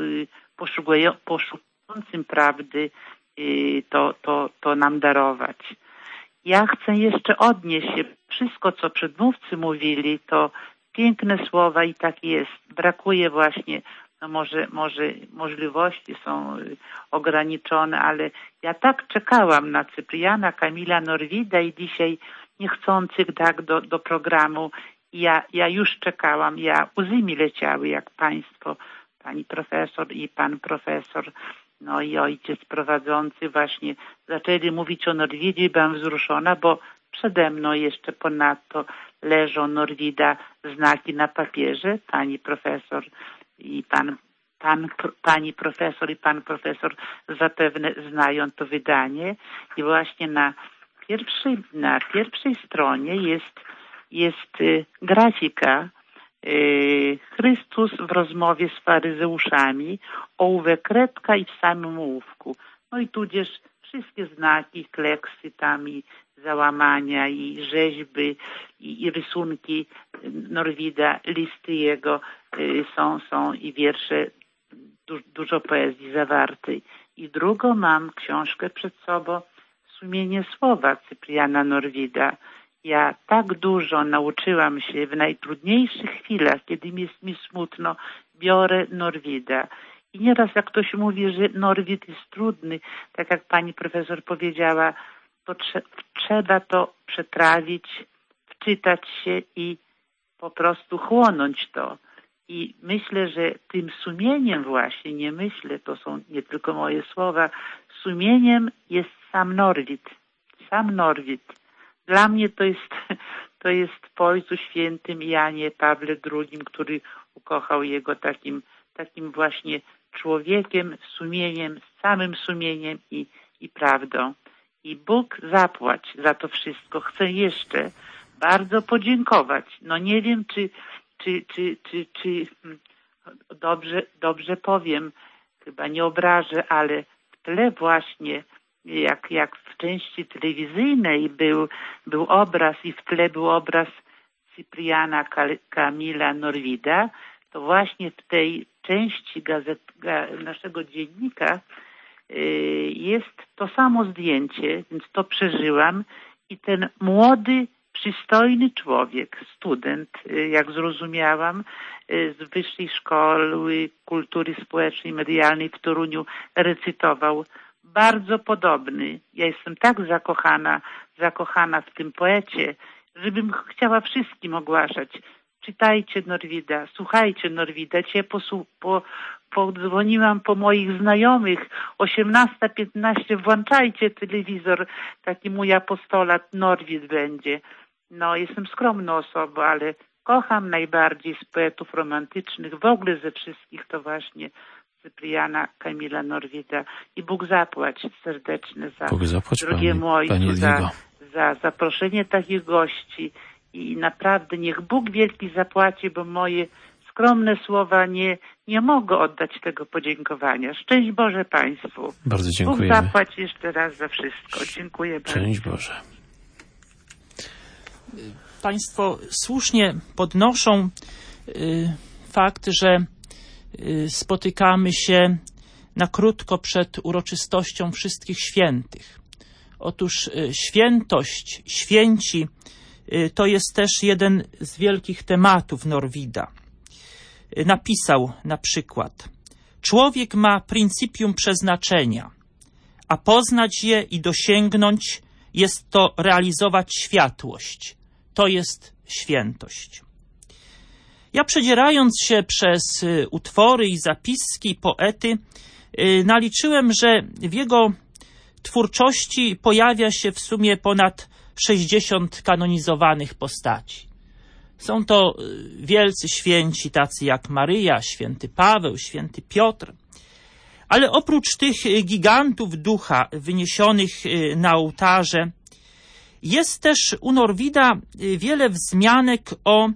poszukującym prawdy to nam darować. Ja chcę jeszcze odnieść się, wszystko co przedmówcy mówili, to piękne słowa i tak jest. Brakuje właśnie, może możliwości są ograniczone, ale ja tak czekałam na Cypriana Kamila Norwida i dzisiaj niechcący tak do programu. Ja już czekałam, łzy mi leciały, jak państwo, pani profesor i pan profesor, no i ojciec prowadzący właśnie zaczęli mówić o Norwidzie, byłam wzruszona, bo przede mną jeszcze ponadto leżą Norwida znaki na papierze, pani profesor i pani profesor i pan profesor zapewne znają to wydanie i właśnie na pierwszej stronie jest grafika Chrystus w rozmowie z faryzeuszami, ołówek kredka i w samym ołówku. No i tudzież wszystkie znaki, kleksy tam i załamania i rzeźby i rysunki Norwida, listy jego są i wiersze, dużo poezji zawartej. I drugą mam książkę przed sobą, Sumienie słowa Cypriana Norwida. Ja tak dużo nauczyłam się w najtrudniejszych chwilach, kiedy jest mi smutno, biorę Norwida. I nieraz jak ktoś mówi, że Norwid jest trudny, tak jak pani profesor powiedziała, to trzeba to przetrawić, wczytać się i po prostu chłonąć to. I myślę, że tym sumieniem właśnie, to są nie tylko moje słowa, sumieniem jest sam Norwid. Sam Norwid. Dla mnie to jest po Ojcu Świętym Janie Pawle II, który ukochał jego takim właśnie człowiekiem, sumieniem, samym sumieniem i prawdą. I Bóg zapłać za to wszystko. Chcę jeszcze bardzo podziękować. No nie wiem, czy dobrze powiem, chyba nie obrażę, ale w tle właśnie jak w części telewizyjnej był obraz i w tle był obraz Cypriana Kamila Norwida, to właśnie w tej części naszego dziennika jest to samo zdjęcie, więc to przeżyłam i ten młody, przystojny człowiek, student, jak zrozumiałam, z Wyższej Szkoły Kultury Społecznej i Medialnej w Toruniu recytował. Bardzo podobny. Ja jestem tak zakochana w tym poecie, żebym chciała wszystkim ogłaszać. Czytajcie Norwida, słuchajcie Norwida. Dzisiaj podzwoniłam po moich znajomych, 18:15, włączajcie telewizor, taki mój apostolat Norwid będzie. No, jestem skromną osobą, ale kocham najbardziej z poetów romantycznych, w ogóle ze wszystkich to właśnie Cypriana Kamila Norwida. I Bóg zapłać serdeczne za drogiemu ojcu, za zaproszenie takich gości i naprawdę niech Bóg wielki zapłaci, bo moje skromne słowa nie mogę oddać tego podziękowania. Szczęść Boże Państwu. Bardzo dziękujemy. Bóg zapłać jeszcze raz za wszystko. Dziękuję bardzo. Szczęść Boże. Państwo słusznie podnoszą fakt, że spotykamy się na krótko przed uroczystością Wszystkich Świętych. Otóż święci to jest też jeden z wielkich tematów Norwida. Napisał na przykład: człowiek ma pryncypium przeznaczenia, a poznać je i dosięgnąć jest to realizować światłość. To jest świętość. Ja przedzierając się przez utwory i zapiski poety, naliczyłem, że w jego twórczości pojawia się w sumie ponad 60 kanonizowanych postaci. Są to wielcy święci, tacy jak Maryja, święty Paweł, święty Piotr. Ale oprócz tych gigantów ducha wyniesionych na ołtarze, jest też u Norwida wiele wzmianek o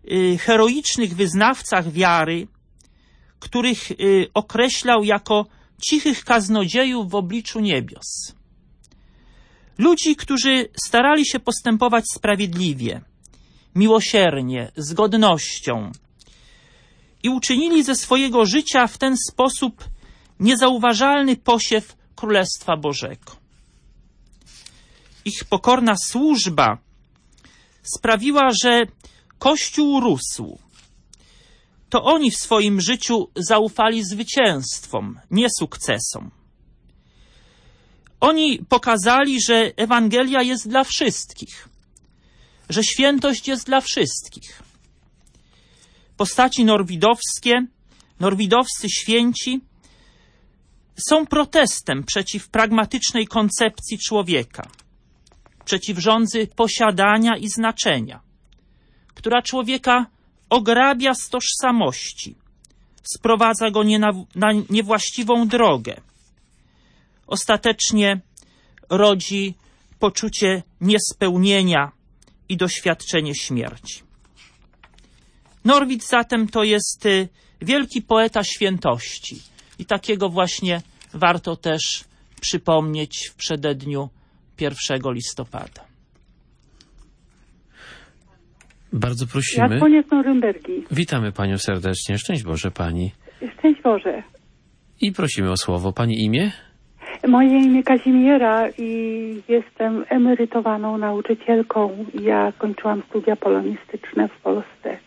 heroicznych wyznawcach wiary, których określał jako cichych kaznodziejów w obliczu niebios. Ludzi, którzy starali się postępować sprawiedliwie, miłosiernie, z godnością i uczynili ze swojego życia w ten sposób niezauważalny posiew Królestwa Bożego. Ich pokorna służba sprawiła, że Kościół rósł. To oni w swoim życiu zaufali zwycięstwom, nie sukcesom. Oni pokazali, że Ewangelia jest dla wszystkich, że świętość jest dla wszystkich. Postaci norwidowscy święci są protestem przeciw pragmatycznej koncepcji człowieka, przeciw żądzy posiadania i znaczenia, która człowieka ograbia z tożsamości, sprowadza go na niewłaściwą drogę. Ostatecznie rodzi poczucie niespełnienia i doświadczenie śmierci. Norwid zatem to jest wielki poeta świętości i takiego właśnie warto też przypomnieć w przededniu 1 listopada. Bardzo prosimy. Jadwonia z Norymbergi. Witamy panią serdecznie. Szczęść Boże pani. Szczęść Boże. I prosimy o słowo. Pani imię? Moje imię Kazimiera i jestem emerytowaną nauczycielką. Ja kończyłam studia polonistyczne w Polsce.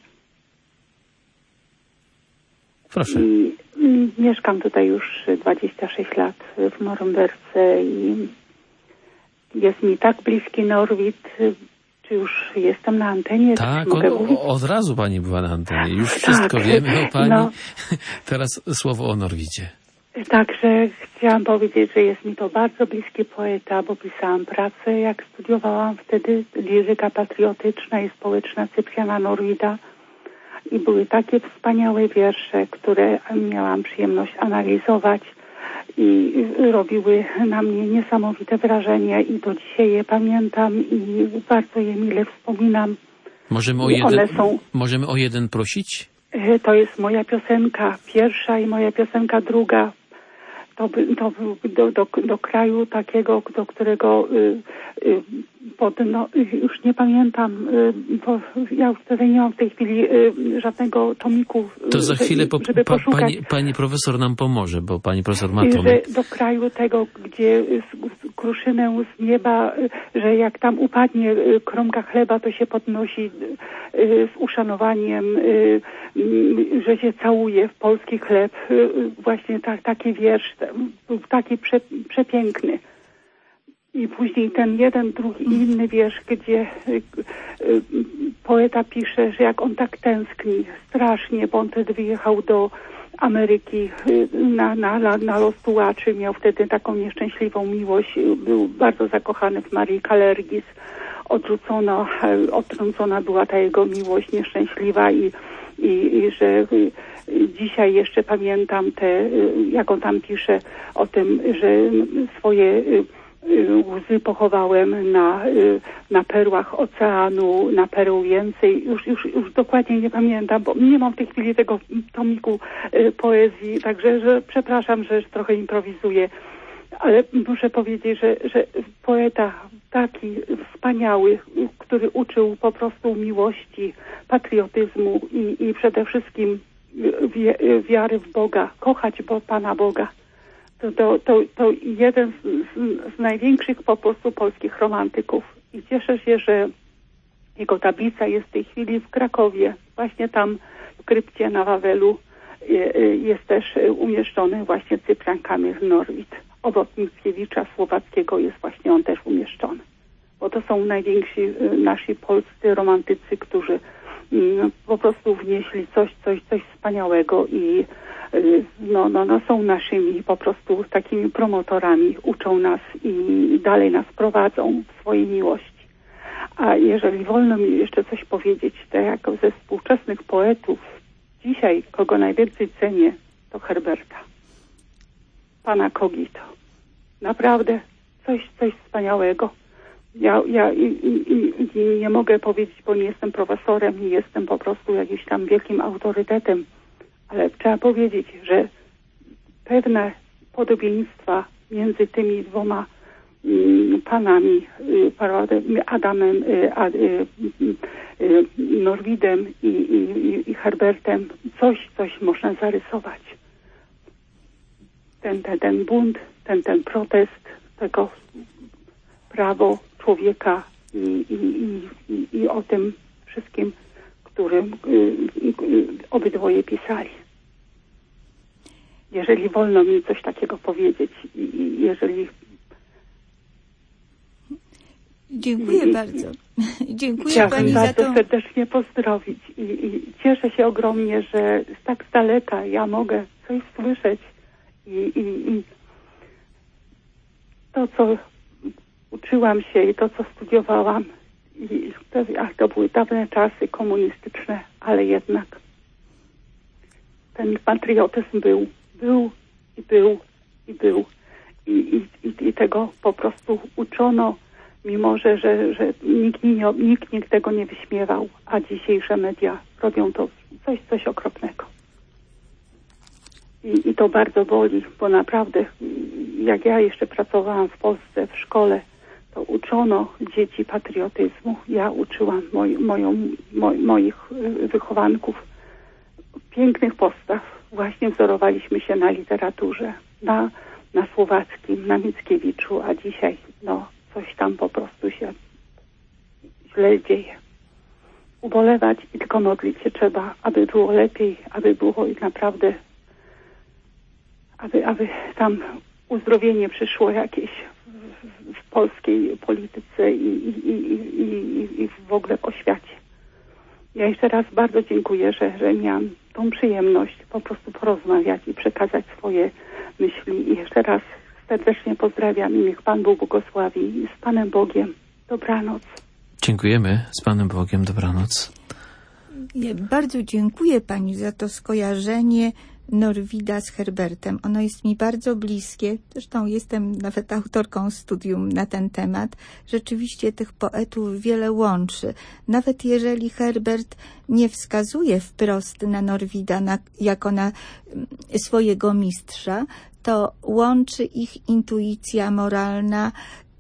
Proszę. I mieszkam tutaj już 26 lat w Norymberce i jest mi tak bliski Norwid. Czy już jestem na antenie? Tak, od razu pani była na antenie. Już wszystko tak, wiemy o pani. No. Teraz słowo o Norwidzie. Także chciałam powiedzieć, że jest mi to bardzo bliski poeta, bo pisałam pracę, jak studiowałam wtedy, liryka patriotyczna i społeczna Cypriana Norwida. I były takie wspaniałe wiersze, które miałam przyjemność analizować i robiły na mnie niesamowite wrażenie i do dzisiaj je pamiętam i bardzo je mile wspominam. Możemy o jeden prosić? To jest moja piosenka pierwsza i moja piosenka druga. To był do kraju takiego, do którego już nie pamiętam, bo ja już tutaj nie mam w tej chwili żadnego tomiku, to za chwilę żeby poszukać. Pani profesor nam pomoże, bo pani profesor ma tomik. Że do kraju tego, gdzie kruszynę z nieba, że jak tam upadnie kromka chleba, to się podnosi z uszanowaniem, że się całuje w polski chleb. Właśnie taki wiersz był taki przepiękny. I później ten jeden, drugi i inny wiersz, gdzie poeta pisze, że jak on tak tęskni strasznie, bo on wtedy wyjechał do Ameryki na los tułaczy, miał wtedy taką nieszczęśliwą miłość, był bardzo zakochany w Marii Kalergis, odtrącona była ta jego miłość nieszczęśliwa i że dzisiaj jeszcze pamiętam jak on tam pisze o tym, że swoje łzy pochowałem na perłach oceanu, na perł więcej. Już dokładnie nie pamiętam, bo nie mam w tej chwili tego tomiku poezji, także że przepraszam, że trochę improwizuję, ale muszę powiedzieć, że poeta taki wspaniały, który uczył po prostu miłości, patriotyzmu i przede wszystkim wiary w Boga, kochać Pana Boga. To jeden z największych po prostu polskich romantyków. I cieszę się, że jego tablica jest w tej chwili w Krakowie. Właśnie tam w krypcie na Wawelu jest też umieszczony właśnie Cyprian Kamil Norwid. Obok Mickiewicza Słowackiego jest właśnie on też umieszczony. Bo to są najwięksi nasi polscy romantycy, którzy po prostu wnieśli coś wspaniałego i są naszymi po prostu takimi promotorami, uczą nas i dalej nas prowadzą w swojej miłości. A jeżeli wolno mi jeszcze coś powiedzieć, to jako ze współczesnych poetów dzisiaj, kogo najwięcej cenię, to Herberta, pana Kogito. Naprawdę coś wspaniałego. Ja nie mogę powiedzieć, bo nie jestem profesorem, nie jestem po prostu jakimś tam wielkim autorytetem, ale trzeba powiedzieć, że pewne podobieństwa między tymi dwoma panami, Adamem, Norwidem i Herbertem. Coś można zarysować. Ten bunt, ten protest, tego prawo człowieka i o tym wszystkim, którym obydwoje pisali. Jeżeli wolno mi coś takiego powiedzieć, jeżeli... Dziękuję bardzo. Dziękuję Chciałabym pani za bardzo to. serdecznie pozdrowić i cieszę się ogromnie, że z tak z daleka ja mogę coś słyszeć i to, co uczyłam się i to, co studiowałam, to były dawne czasy komunistyczne, ale jednak ten patriotyzm był i tego po prostu uczono, mimo że nikt tego nie wyśmiewał, a dzisiejsze media robią to coś okropnego. I to bardzo boli, bo naprawdę, jak ja jeszcze pracowałam w Polsce, w szkole, to uczono dzieci patriotyzmu. Ja uczyłam moich wychowanków pięknych postaw. Właśnie wzorowaliśmy się na literaturze, na Słowackim, na Mickiewiczu, a dzisiaj coś tam po prostu się źle dzieje. Ubolewać i tylko modlić się trzeba, aby było lepiej, aby było i naprawdę, aby tam uzdrowienie przyszło jakieś w polskiej polityce i w ogóle w oświacie. Ja jeszcze raz bardzo dziękuję, że miałam tą przyjemność po prostu porozmawiać i przekazać swoje myśli. I jeszcze raz serdecznie pozdrawiam i niech Pan Bóg błogosławi. I z Panem Bogiem. Dobranoc. Dziękujemy. Z Panem Bogiem. Dobranoc. Ja bardzo dziękuję pani za to skojarzenie Norwida z Herbertem. Ono jest mi bardzo bliskie. Zresztą jestem nawet autorką studium na ten temat. Rzeczywiście tych poetów wiele łączy. Nawet jeżeli Herbert nie wskazuje wprost na Norwida jako na swojego mistrza, to łączy ich intuicja moralna,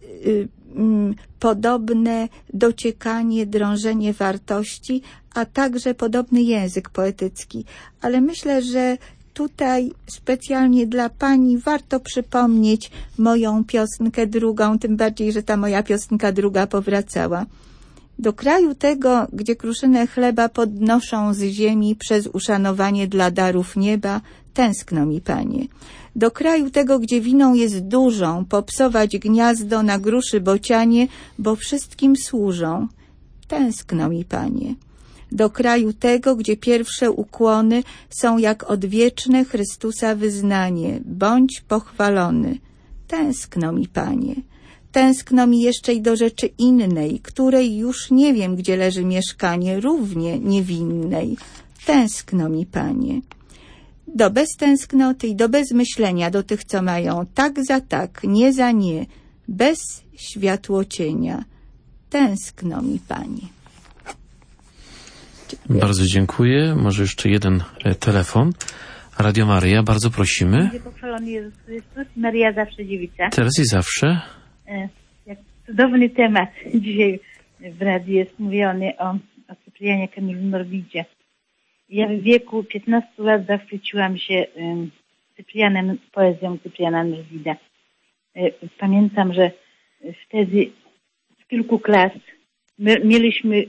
podobne dociekanie, drążenie wartości, a także podobny język poetycki. Ale myślę, że tutaj specjalnie dla pani warto przypomnieć moją piosenkę drugą, tym bardziej, że ta moja piosenka druga powracała. Do kraju tego, gdzie kruszynę chleba podnoszą z ziemi przez uszanowanie dla darów nieba, tęskno mi, panie. Do kraju tego, gdzie winą jest dużą, popsować gniazdo na gruszy bocianie, bo wszystkim służą. Tęskno mi, panie. Do kraju tego, gdzie pierwsze ukłony są jak odwieczne Chrystusa wyznanie. Bądź pochwalony. Tęskno mi, panie. Tęskno mi jeszcze i do rzeczy innej, której już nie wiem, gdzie leży mieszkanie, równie niewinnej. Tęskno mi, panie. Do bez tęsknoty i do bez myślenia do tych, co mają tak za tak, nie za nie, bez światłocienia. Tęskno mi, panie. Dziękuję. Bardzo dziękuję. Może jeszcze jeden telefon. Radio Maryja, bardzo prosimy. Będzie pochwalony Jezus Chrystus, Maryja zawsze dziewica. Teraz i zawsze. Jak cudowny temat dzisiaj w radiu jest mówiony o Cyprianie Kamilu Norwidzie. Ja w wieku 15 lat zachwyciłam się Cyprianem, poezją Cypriana Norwida. Pamiętam, że wtedy z kilku klas mieliśmy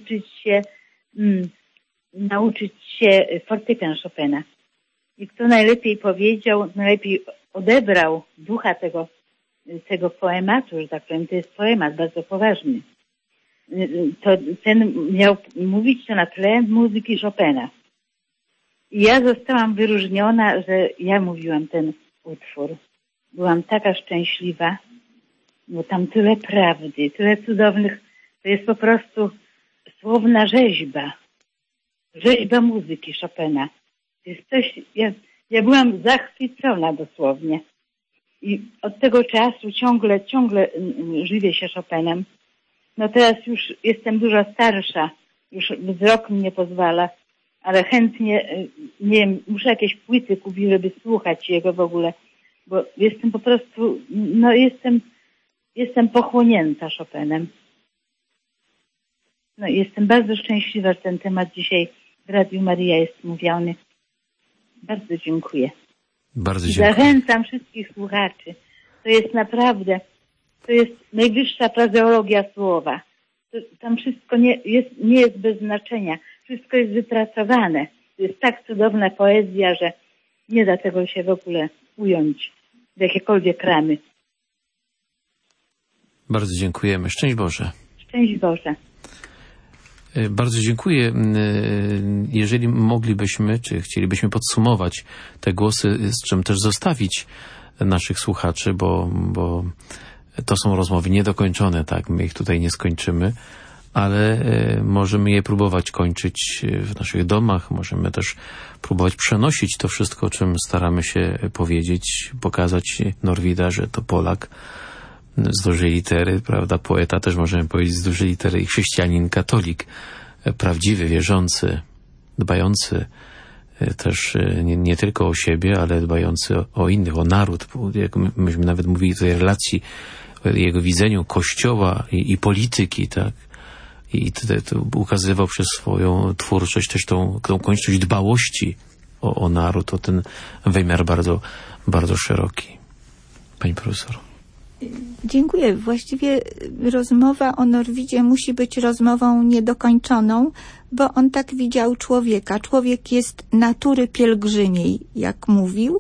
nauczyć się fortepian Chopina. I kto najlepiej powiedział, najlepiej odebrał ducha tego poematu, że tak powiem, to jest poemat bardzo poważny. To ten miał mówić to na tle muzyki Chopina. I ja zostałam wyróżniona, że ja mówiłam ten utwór. Byłam taka szczęśliwa, bo tam tyle prawdy, tyle cudownych, to jest po prostu słowna rzeźba. Rzeźba muzyki Chopina. To jest coś, ja byłam zachwycona dosłownie. I od tego czasu ciągle żywię się Chopinem. No teraz już jestem dużo starsza, już wzrok mi nie pozwala, ale chętnie, nie wiem, muszę jakieś płyty kupić, żeby słuchać jego w ogóle. bo jestem po prostu, jestem pochłonięta Chopinem. Jestem bardzo szczęśliwa, że ten temat dzisiaj w Radiu Maryja jest mówiony. Bardzo dziękuję. Bardzo dziękuję. Zachęcam wszystkich słuchaczy. To jest naprawdę, to jest najwyższa frazeologia słowa. Tam wszystko nie jest bez znaczenia. Wszystko jest wypracowane. To jest tak cudowna poezja, że nie da tego się w ogóle ująć w jakiekolwiek ramy. Bardzo dziękujemy. Szczęść Boże. Szczęść Boże. Bardzo dziękuję. Jeżeli moglibyśmy, czy chcielibyśmy podsumować te głosy, z czym też zostawić naszych słuchaczy, bo to są rozmowy niedokończone, tak? My ich tutaj nie skończymy, ale możemy je próbować kończyć w naszych domach, możemy też próbować przenosić to wszystko, o czym staramy się powiedzieć, pokazać Norwida, że to Polak z dużej litery, prawda, poeta też możemy powiedzieć z dużej litery i chrześcijanin, katolik, prawdziwy, wierzący, dbający też nie tylko o siebie, ale dbający o innych, o naród, jak myśmy nawet mówili tutaj relacji, o jego widzeniu Kościoła i polityki, tak, i to ukazywał przez swoją twórczość też tą konieczność dbałości o naród, o ten wymiar bardzo, bardzo szeroki. Pani profesor. Dziękuję. Właściwie rozmowa o Norwidzie musi być rozmową niedokończoną, bo on tak widział człowieka. Człowiek jest natury pielgrzymiej, jak mówił.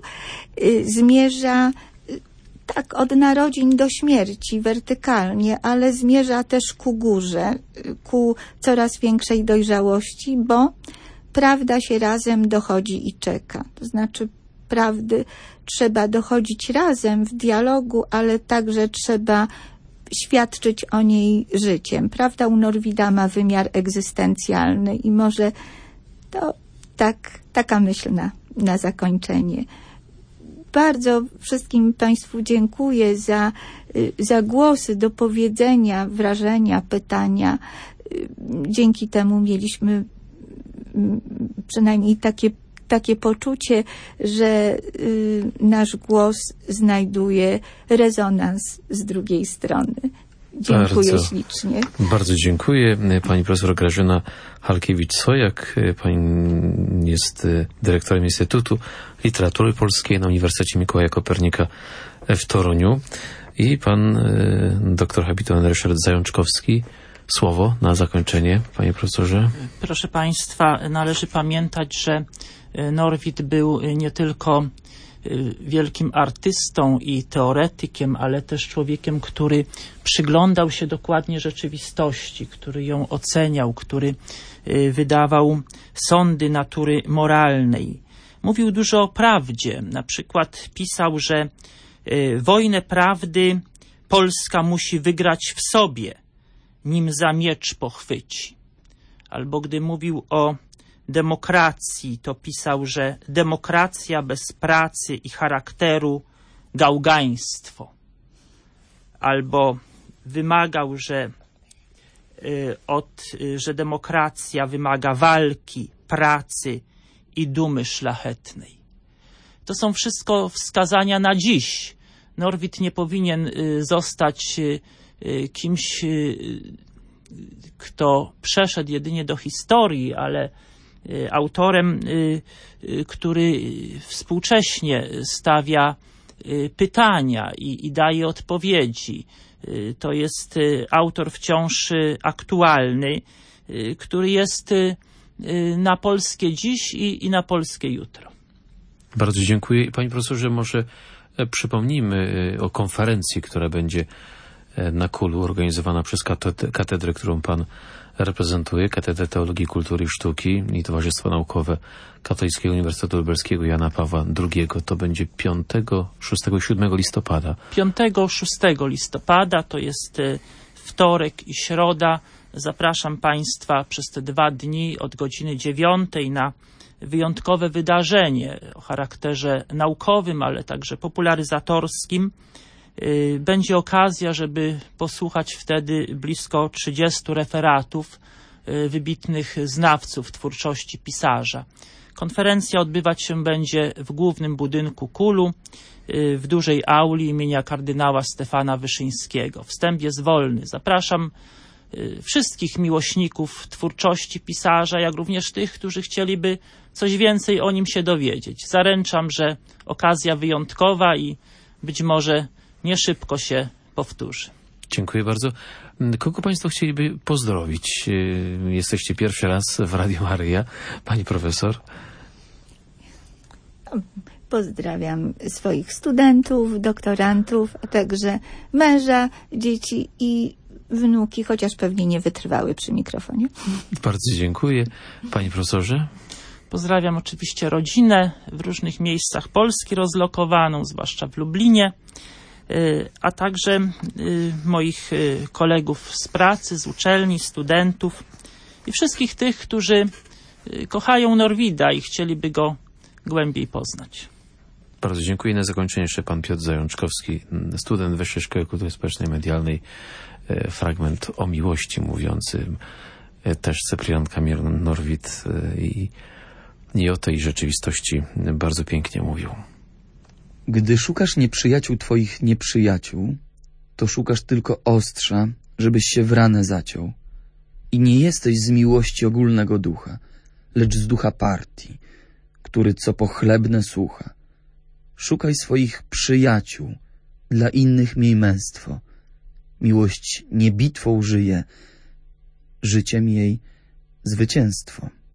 Zmierza tak od narodzin do śmierci wertykalnie, ale zmierza też ku górze, ku coraz większej dojrzałości, bo prawda się razem dochodzi i czeka. To znaczy prawdy trzeba dochodzić razem w dialogu, ale także trzeba świadczyć o niej życiem. Prawda u Norwida ma wymiar egzystencjalny i może to taka myśl na zakończenie. Bardzo wszystkim Państwu dziękuję za głosy do powiedzenia, wrażenia, pytania. Dzięki temu mieliśmy przynajmniej takie poczucie, że nasz głos znajduje rezonans z drugiej strony. Dziękuję ślicznie. Bardzo dziękuję. Pani profesor Grażyna Halkiewicz-Sojak. Pani jest dyrektorem Instytutu Literatury Polskiej na Uniwersytecie Mikołaja Kopernika w Toruniu. I pan doktor habilitowany Ryszard Zajączkowski. Słowo na zakończenie, panie profesorze. Proszę państwa, należy pamiętać, że Norwid był nie tylko wielkim artystą i teoretykiem, ale też człowiekiem, który przyglądał się dokładnie rzeczywistości, który ją oceniał, który wydawał sądy natury moralnej. Mówił dużo o prawdzie. Na przykład pisał, że wojnę prawdy Polska musi wygrać w sobie, nim za miecz pochwyci. Albo gdy mówił o demokracji, to pisał, że demokracja bez pracy i charakteru gałgaństwo. Albo wymagał, że demokracja wymaga walki, pracy i dumy szlachetnej. To są wszystko wskazania na dziś. Norwid nie powinien zostać kimś, kto przeszedł jedynie do historii, ale autorem, który współcześnie stawia pytania i daje odpowiedzi. To jest autor wciąż aktualny, który jest na polskie dziś i na polskie jutro. Bardzo dziękuję. Panie profesorze, może przypomnijmy o konferencji, która będzie na Kulu, organizowana przez katedrę, którą pan reprezentuje, Katedrę Teologii, Kultury i Sztuki i Towarzystwo Naukowe Katolickiego Uniwersytetu Lubelskiego Jana Pawła II. To będzie 5, 6 i 7 listopada. 5-6 listopada to jest wtorek i środa. Zapraszam państwa przez te 2 dni od godziny 9 na wyjątkowe wydarzenie o charakterze naukowym, ale także popularyzatorskim. Będzie okazja, żeby posłuchać wtedy blisko 30 referatów wybitnych znawców twórczości pisarza. Konferencja odbywać się będzie w głównym budynku KUL-u, w dużej auli imienia kardynała Stefana Wyszyńskiego. Wstęp jest wolny. Zapraszam wszystkich miłośników twórczości pisarza, jak również tych, którzy chcieliby coś więcej o nim się dowiedzieć. Zaręczam, że okazja wyjątkowa i być może nie szybko się powtórzy. Dziękuję bardzo. Kogo Państwo chcieliby pozdrowić? Jesteście pierwszy raz w Radiu Maryja. Pani profesor? Pozdrawiam swoich studentów, doktorantów, a także męża, dzieci i wnuki, chociaż pewnie nie wytrwały przy mikrofonie. Bardzo dziękuję. Panie profesorze? Pozdrawiam oczywiście rodzinę w różnych miejscach Polski rozlokowaną, zwłaszcza w Lublinie, a także moich kolegów z pracy, z uczelni, studentów i wszystkich tych, którzy kochają Norwida i chcieliby go głębiej poznać. Bardzo dziękuję. Na zakończenie jeszcze pan Piotr Zajączkowski, student Wyższej Szkoły Kultury Społecznej i Medialnej. Fragment o miłości mówiący też Cyprian Kamil Norwid i o tej rzeczywistości bardzo pięknie mówił. Gdy szukasz nieprzyjaciół twoich nieprzyjaciół, to szukasz tylko ostrza, żebyś się w ranę zaciął. I nie jesteś z miłości ogólnego ducha, lecz z ducha partii, który co pochlebne słucha. Szukaj swoich przyjaciół, dla innych miej męstwo. Miłość nie bitwą żyje, życiem jej zwycięstwo.